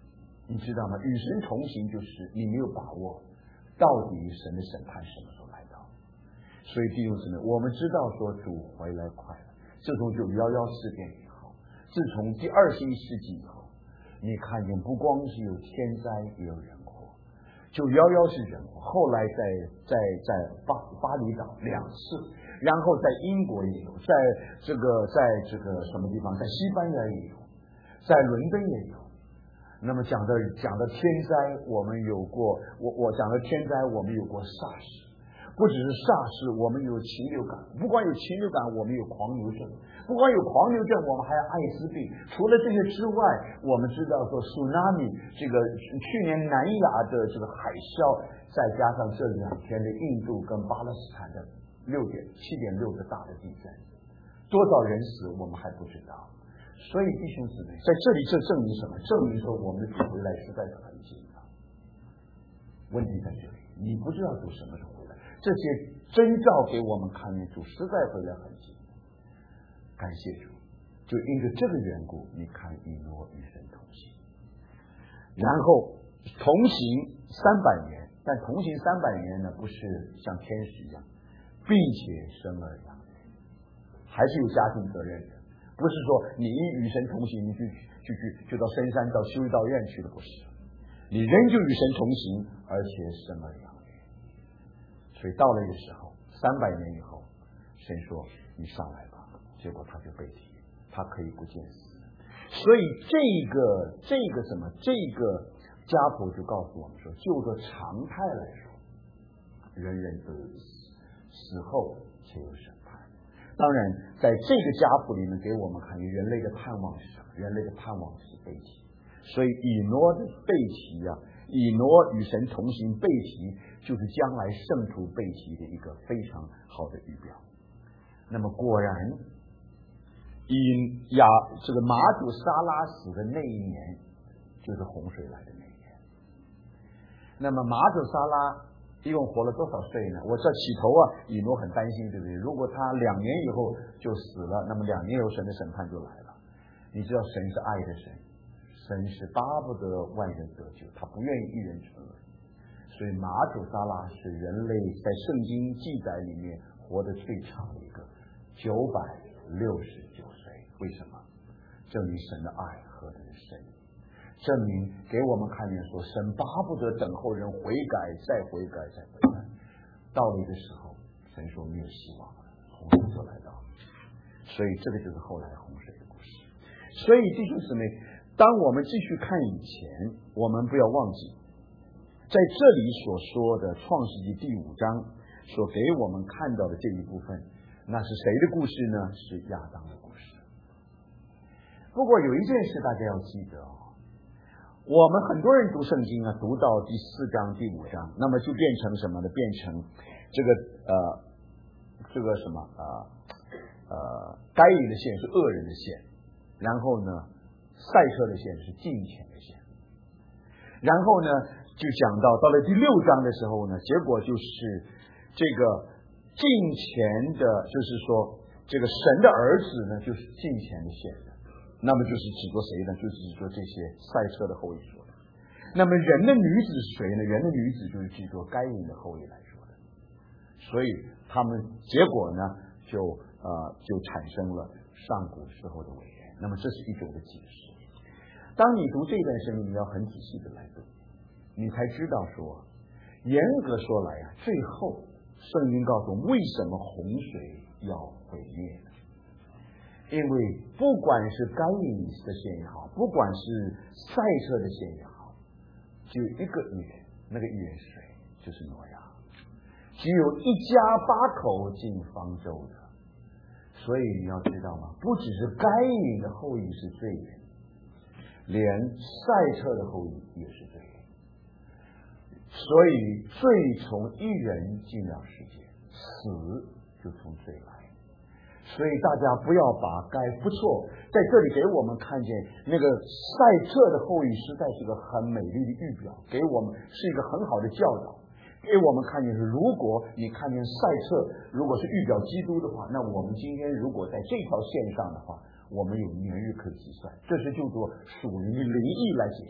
你知道吗？与神同行就是你没有把握到底神的审判什么时候来到。所以弟兄姊妹，我们知道说主回来快了。自从九一一事件以后，自从第二十一世纪以后，你看见不光是有天灾也有人祸。九一一是人祸，后来在在在巴巴厘岛两次，然后在英国也有，在这个在这个什么地方，在西班牙也有，在伦敦也有。那么讲的讲的天灾，我们有过，我我讲的天灾，我们有过 SARS， 不只是 SARS， 我们有禽流感，不光有禽流感，我们有狂牛症，不光有狂牛症，我们还有艾滋病。除了这些之外，我们知道说 tsunami 这个去年南亚的这个海啸，再加上这两天的印度跟巴勒斯坦的六点七点六的大的地震，多少人死我们还不知道。所以弟兄姊妹，在这里这证明什么？证明说我们的主回来实在是很近了。问题在这里，你不知道主什么时候回来，这些征兆给我们看见主实在回来很近。感谢主，就因着这个缘故，你看以诺与神同行，然后同行三百年，但同行三百年呢，不是像天使一样，并且生儿养女，还是有家庭责任的。不是说你一与神同行，你就就去就到深山到修道院去了，不是，你仍旧与神同行，而且生儿养女。所以到了一个时候，三百年以后，神说你上来吧，结果他就被提，他可以不见死。所以这个这个什么，这个家谱就告诉我们说，就着常态来说，人人都有死，死后且有审判。当然在这个家谱里面给我们看见人类的盼望是什么？人类的盼望是被提。所以以诺的被提啊，以诺与神同行被提，就是将来圣徒被提的一个非常好的预表。那么果然以亚这个马祖沙拉死的那一年，就是洪水来的那一年。那么马祖沙拉一共活了多少岁呢？我这起头啊，以诺很担心，对不对？如果他两年以后就死了，那么两年以后神的审判就来了。你知道神是爱的神，神是巴不得万人得救，他不愿意一人沉沦。所以马祖沙拉是人类在圣经记载里面活得最长的一个，九百六十九岁。为什么？证明神的爱何等的深，证明给我们看见说，神巴不得等候人悔改，再悔改，再悔改。到了一个时候，神说没有希望了，洪水就来到了。所以这个就是后来洪水的故事。所以弟兄姊妹，当我们继续看以前，我们不要忘记，在这里所说的创世纪第五章所给我们看到的这一部分，那是谁的故事呢？是亚当的故事。不过有一件事大家要记得哦，我们很多人读圣经啊，读到第四章第五章，那么就变成什么呢？变成这个呃这个什么呃呃该隐的线是恶人的线，然后呢赛车的线是金钱的线，然后呢就讲到到了第六章的时候呢，结果就是这个金钱的，就是说这个神的儿子呢就是金钱的线的，那么就是指着谁呢？就是指着这些赛车的后裔说的。那么人的女子是谁呢？人的女子就是指着该隐的后裔来说的。所以他们结果呢就呃就产生了上古时候的伟人。那么这是一种的解释。当你读这段圣经，你要很仔细的来读，你才知道说，严格说来啊，最后圣经告诉我们为什么洪水要毁灭呢？因为不管是该隐的线也好，不管是赛车的线也好，只有一个预言，那个预言是谁？就是挪亚。只有一家八口进方舟的。所以你要知道吗？不只是该隐的后裔是罪人，连赛车的后裔也是罪人。所以罪从一人进了世界，死就从罪来。所以大家不要把该不错，在这里给我们看见那个赛特的后裔实在是个很美丽的预表，给我们是一个很好的教导，给我们看见是，如果你看见赛特如果是预表基督的话，那我们今天如果在这条线上的话，我们有年日可以计算，这是就做属灵的灵意来解释。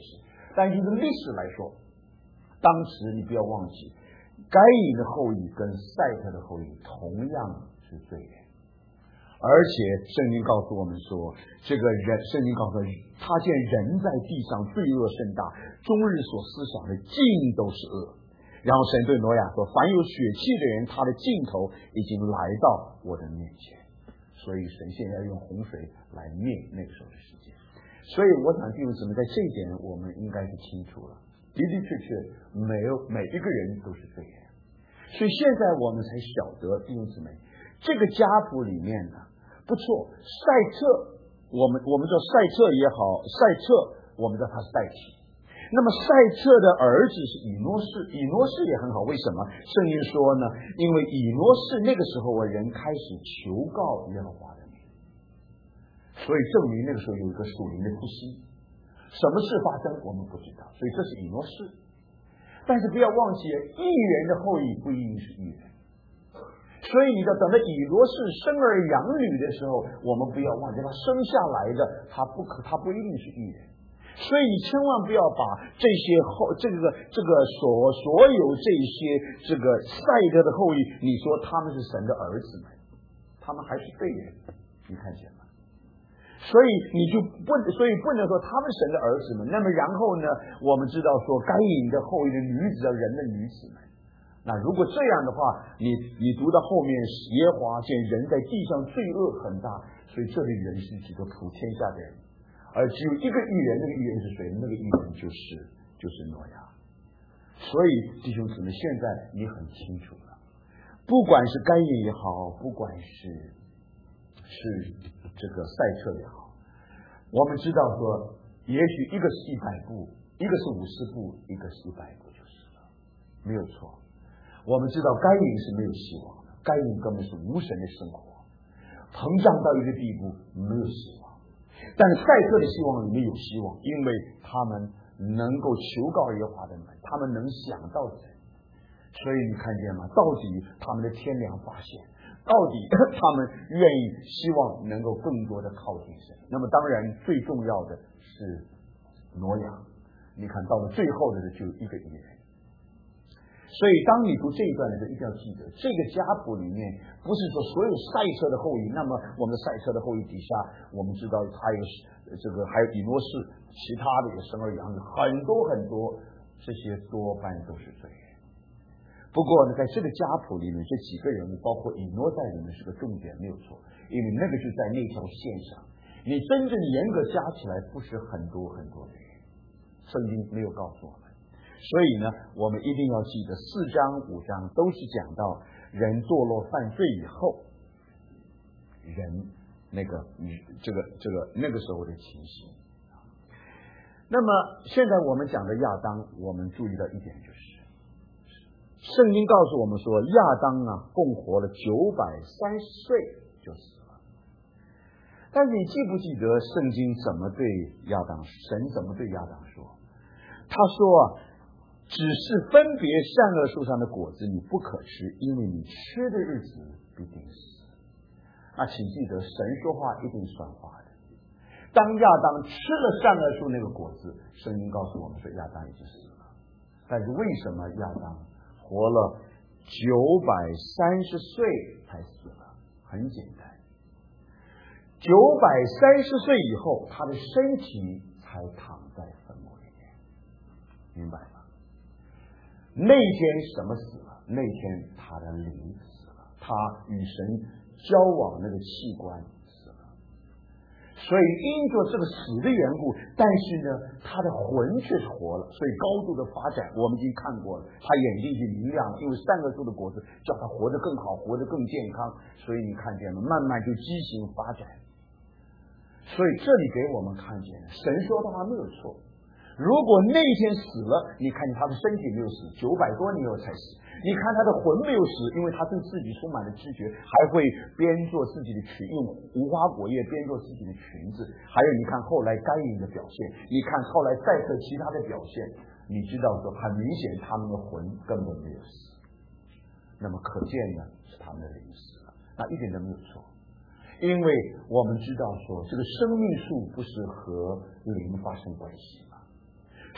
但就是历史来说，当时你不要忘记，该隐的后裔跟赛特的后裔同样是罪人。而且圣经告诉我们说，这个人，圣经告诉我们，他见人在地上罪恶甚大，终日所思想的尽都是恶。然后神对挪亚说，凡有血气的人，他的尽头已经来到我的面前。所以神现在用洪水来灭那个时候的世界。所以我想弟兄姊妹，在这一点我们应该是清楚了，的的确确没有每一个人都是罪人。所以现在我们才晓得，弟兄姊妹，这个家谱里面呢，不错，赛特，我们我们叫赛特也好，赛特我们叫他是代替。那么赛特的儿子是以诺士，以诺士也很好，为什么？圣经说呢，因为以诺士那个时候啊，人开始求告耶和华的名，所以证明那个时候有一个属灵的呼吸。什么事发生我们不知道，所以这是以诺士。但是不要忘记，义人的后裔不一定是义人。所以你要等到以罗士生儿养女的时候，我们不要忘记他生下来的，他不可，他不一定是义人。所以你千万不要把这些后这个这个所所有这些这个赛特的后裔，你说他们是神的儿子们，他们还是罪人，你看见吗？所以你就不，所以不能说他们神的儿子们。那么然后呢，我们知道说该隐的后裔的女子叫人的女子们。那如果这样的话，你你读到后面，耶和华见人在地上罪恶很大，所以这里人是指的普天下的人，而只有一个义人，那个义人是谁？那个义人就是就是挪亚。所以弟兄姊妹，现在你很清楚了，不管是该隐也好，不管是是这个赛特也好，我们知道说，也许一个是一百步，一个是五十步，一个是一百步就是了，没有错。我们知道该隐是没有希望的，该隐根本是无神的生活，膨胀到一个地步没有希望。但赛特的希望里面有希望，因为他们能够求告耶和华的门，他们能想到神。所以你看见吗？到底他们的天良发现，到底他们愿意希望能够更多的靠近神。那么当然最重要的是挪亚，你看到了最后的就一个义人。所以当你读这一段的时候，一定要记得，这个家谱里面不是说所有赛特的后裔，那么我们的赛特的后裔底下，我们知道还有这个还有以诺士，其他的也生儿养女，很多很多，这些多半都是罪人。不过呢，在这个家谱里面，这几个人物，包括以诺在里面是个重点，没有错，因为那个就在那条线上，你真正严格加起来不是很多很多的人，圣经没有告诉我们。所以呢，我们一定要记得四章五章都是讲到人堕落犯罪以后，人那个这个这个那个时候的情形。那么现在我们讲的亚当，我们注意到一点就是，圣经告诉我们说，亚当啊，共活了九百三十岁就死了。但是你记不记得圣经怎么对亚当，神怎么对亚当说？他说啊，只是分别善恶树上的果子你不可吃，因为你吃的日子必定死。那请记得，神说话一定算话的。当亚当吃了善恶树那个果子，圣经告诉我们说亚当已经死了。但是为什么亚当活了九百三十岁才死了？很简单，九百三十岁以后，他的身体才躺在坟墓里面，明白吗？那天什么死了？那天他的灵死了，他与神交往那个器官死了。所以因着这个死的缘故，但是呢，他的魂却是活了，所以高度的发展。我们已经看过了，他眼睛已经明亮，因为善恶树的果子叫他活得更好，活得更健康。所以你看见了，慢慢就畸形发展。所以这里给我们看见，神说的话没有错。如果那天死了，你看见他的身体没有死，九百多年以后才死。你看他的魂没有死，因为他对自己充满了知觉，还会编做自己的裙，用无花果叶编做自己的裙子。还有你看后来该隐的表现，你看后来赛特其他的表现，你知道说很明显他们的魂根本没有死。那么可见呢，是他们的灵死了，那一点都没有错。因为我们知道说这个生命树不是和灵发生关系嘛，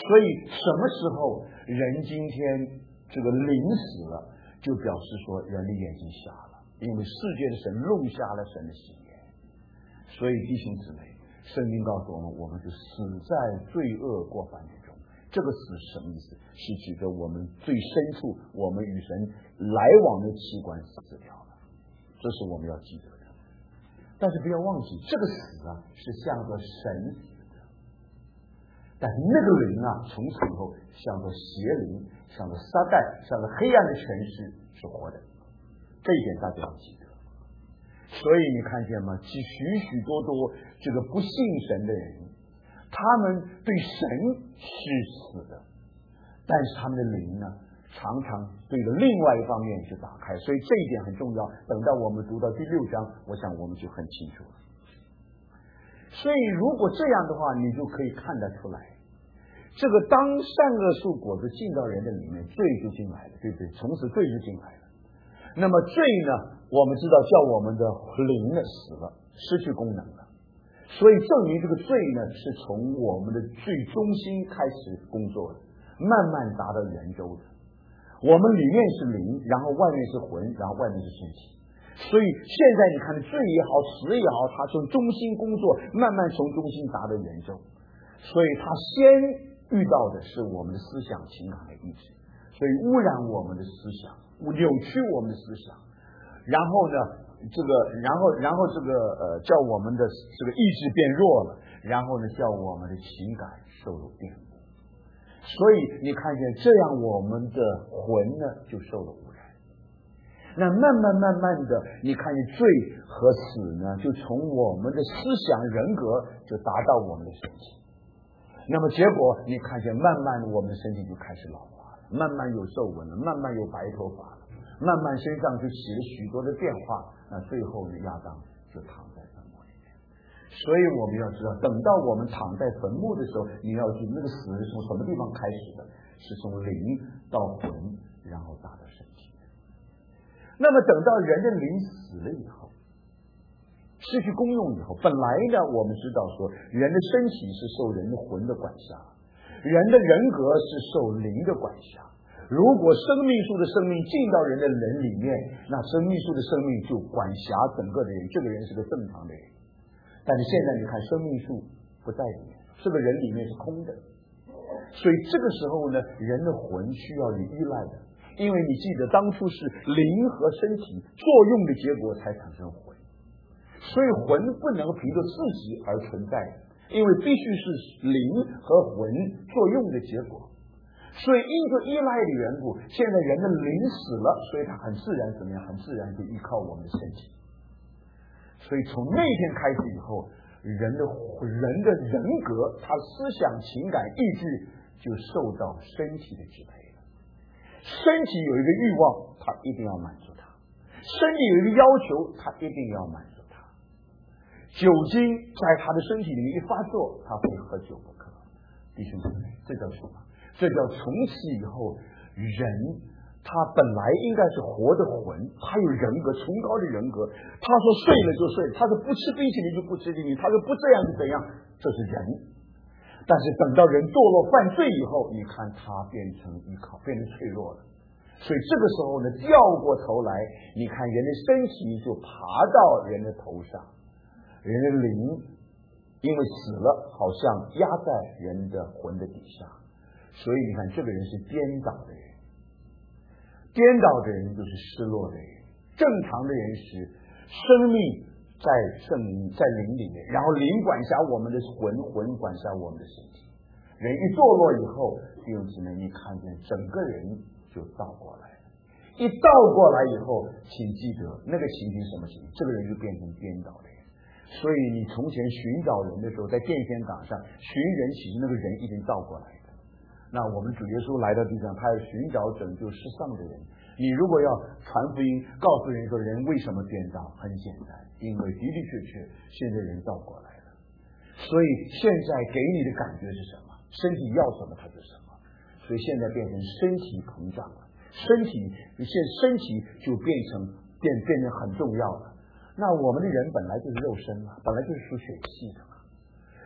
所以什么时候人今天这个灵死了，就表示说人的眼睛瞎了，因为世界的神弄瞎了神的心眼。所以弟兄姊妹，圣经告诉我们，我们是死在罪恶过犯之中。这个死什么意思？是指着我们最深处我们与神来往的器官死掉了，这是我们要记得的。但是不要忘记，这个死啊是向着神死的，但是那个灵啊从此以后向着邪灵，向着撒旦，向着黑暗的权势是活的，这一点大家要记得。所以你看见吗？其许许多多这个不信神的人，他们对神是死的，但是他们的灵呢常常对着另外一方面去打开，所以这一点很重要。等到我们读到第六章，我想我们就很清楚了。所以如果这样的话，你就可以看得出来，这个当善恶树果子进到人的里面，罪就进来了，对不对？从此罪就进来了。那么罪呢，我们知道叫我们的灵呢死了，失去功能了，所以证明这个罪呢是从我们的最中心开始工作的，慢慢达到圆周的。我们里面是灵，然后外面是魂，然后外面是身体。所以现在你看罪也好，死也好，它从中心工作，慢慢从中心达到圆周。所以它先遇到的是我们的思想、情感和意志，所以污染我们的思想，扭曲我们的思想，然后呢，这个，然后，然后这个呃，叫我们的这个意志变弱了，然后呢，叫我们的情感受了玷污。所以你看见这样，我们的魂呢就受了污染。那慢慢慢慢的，你看见罪和死呢，就从我们的思想人格就达到我们的身体。那么结果你看见，慢慢我们的身体就开始老化了，慢慢有皱纹了，慢慢有白头发了，慢慢身上就起了许多的变化。那最后呢，亚当就躺在坟墓里面。所以我们要知道，等到我们躺在坟墓的时候，你要记那个死是从什么地方开始的？是从灵到魂，然后达到身体。那么等到人的灵死了以后，失去功用以后，本来呢，我们知道说，人的身体是受人的魂的管辖，人的人格是受灵的管辖。如果生命树的生命进到人的人里面，那生命树的生命就管辖整个的人，这个人是个正常的人。但是现在你看，生命树不在里面，这个人里面是空的，所以这个时候呢，人的魂需要有依赖的，因为你记得当初是灵和身体作用的结果才产生魂，所以魂不能凭着自己而存在，因为必须是灵和魂作用的结果。所以因着依赖的缘故，现在人的灵死了，所以他很自然怎么样？很自然就依靠我们的身体。所以从那天开始以后，人的人的人格，他思想、情感、意志就受到身体的支配了。身体有一个欲望，他一定要满足他；身体有一个要求，他一定要满足他。酒精在他的身体里面一发作，他会喝酒不可。弟兄姊妹，这叫什么？这叫从此以后，人他本来应该是活的魂，他有人格，崇高的人格。他说睡了就睡，他说不吃冰淇淋就不吃冰淇淋，他说不这样就怎样，这是人。但是等到人堕落犯罪以后，你看他变成依靠，变成脆弱了。所以这个时候呢，掉过头来，你看人的身体就爬到人的头上，人的灵因为死了，好像压在人的魂的底下。所以你看，这个人是颠倒的人，颠倒的人就是失落的人。正常的人是生命在圣灵在灵里面，然后灵管辖我们的魂，魂管辖我们的身体。人一堕落以后，弟兄姊妹，你看见整个人就倒过来了。一倒过来以后，请记得那个情形什么情形？这个人就变成颠倒的人。所以你从前寻找人的时候，在电线杆上寻人，其实那个人一定倒过来的。那我们主耶稣来到地上，他要寻找拯救世上的人。你如果要传福音，告诉人说人为什么颠倒，很简单，因为的的确确现在人倒过来了。所以现在给你的感觉是什么？身体要什么它就什么。所以现在变成身体膨胀了，身体现身体就变成变变成很重要了。那我们的人本来就是肉身嘛，本来就是属血气的嘛。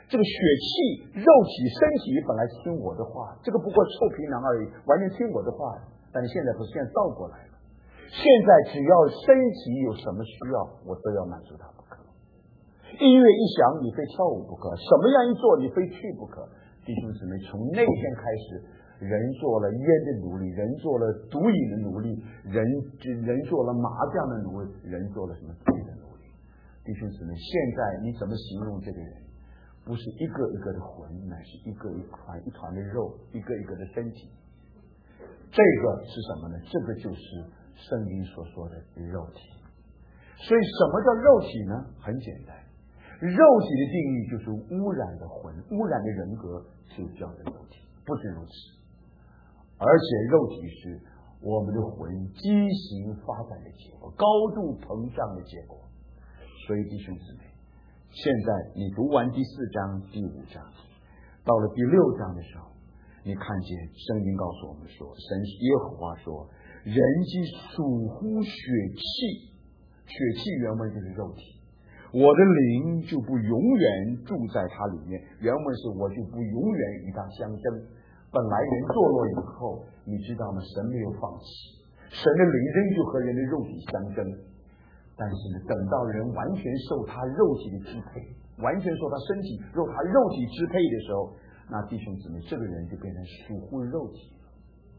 这个血气、肉体、身体本来听我的话，这个不过臭皮囊而已，完全听我的话。但是现在不是，现在倒过来了。现在只要身体有什么需要，我都要满足他不可。音乐一响，你非跳舞不可；什么样一做，你非去不可。弟兄姊妹，从那天开始，人做了烟的奴隶，人做了毒瘾的奴隶，人人做了麻将的奴隶，人做了什么罪的奴隶。弟兄姊妹，现在你怎么形容这个人？不是一个一个的魂，乃是一个一团一团的肉，一个一个的身体。这个是什么呢？这个就是圣经所说的肉体。所以什么叫肉体呢？很简单，肉体的定义就是污染的魂，污染的人格就叫做肉体。不止如此，而且肉体是我们的魂畸形发展的结果，高度膨胀的结果。所以弟兄姊妹，现在你读完第四章、第五章，到了第六章的时候，你看见圣经告诉我们说，神耶和华说，人既属乎血气，血气原文就是肉体，我的灵就不永远住在他里面。原文是我就不永远与他相争。本来人堕落以后，你知道吗？神没有放弃，神的灵仍旧和人的肉体相争。但是呢，等到人完全受他肉体的支配，完全受他身体受他肉体支配的时候，那弟兄姊妹，这个人就变成属乎肉体了。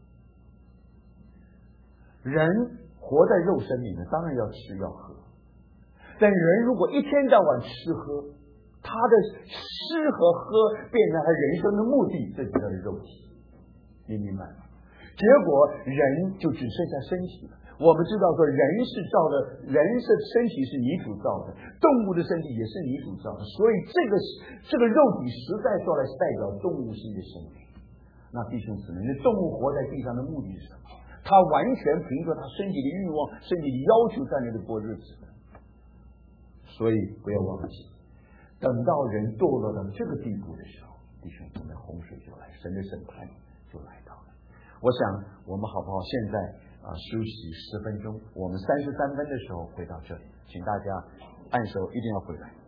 人活在肉身里面，当然要吃要喝，但人如果一天到晚吃喝，他的吃和喝变成他人生的目的，这就叫肉体，你明白吗？结果人就只剩下身体了。我们知道说，人是造的，人是身体是泥土造的，动物的身体也是泥土造的，所以这个这个肉体实在说来是代表动物性的生命。那弟兄姊妹，那动物活在地上的目的是什么？他完全凭着他身体的欲望、身体的要求在那里过日子的。所以不要忘记，等到人堕落到这个地步的时候，弟兄姊妹，洪水就来，神的审判就来到了。我想我们好不好现在啊休息十分钟，我们三十三分的时候回到这里，请大家按手，一定要回来。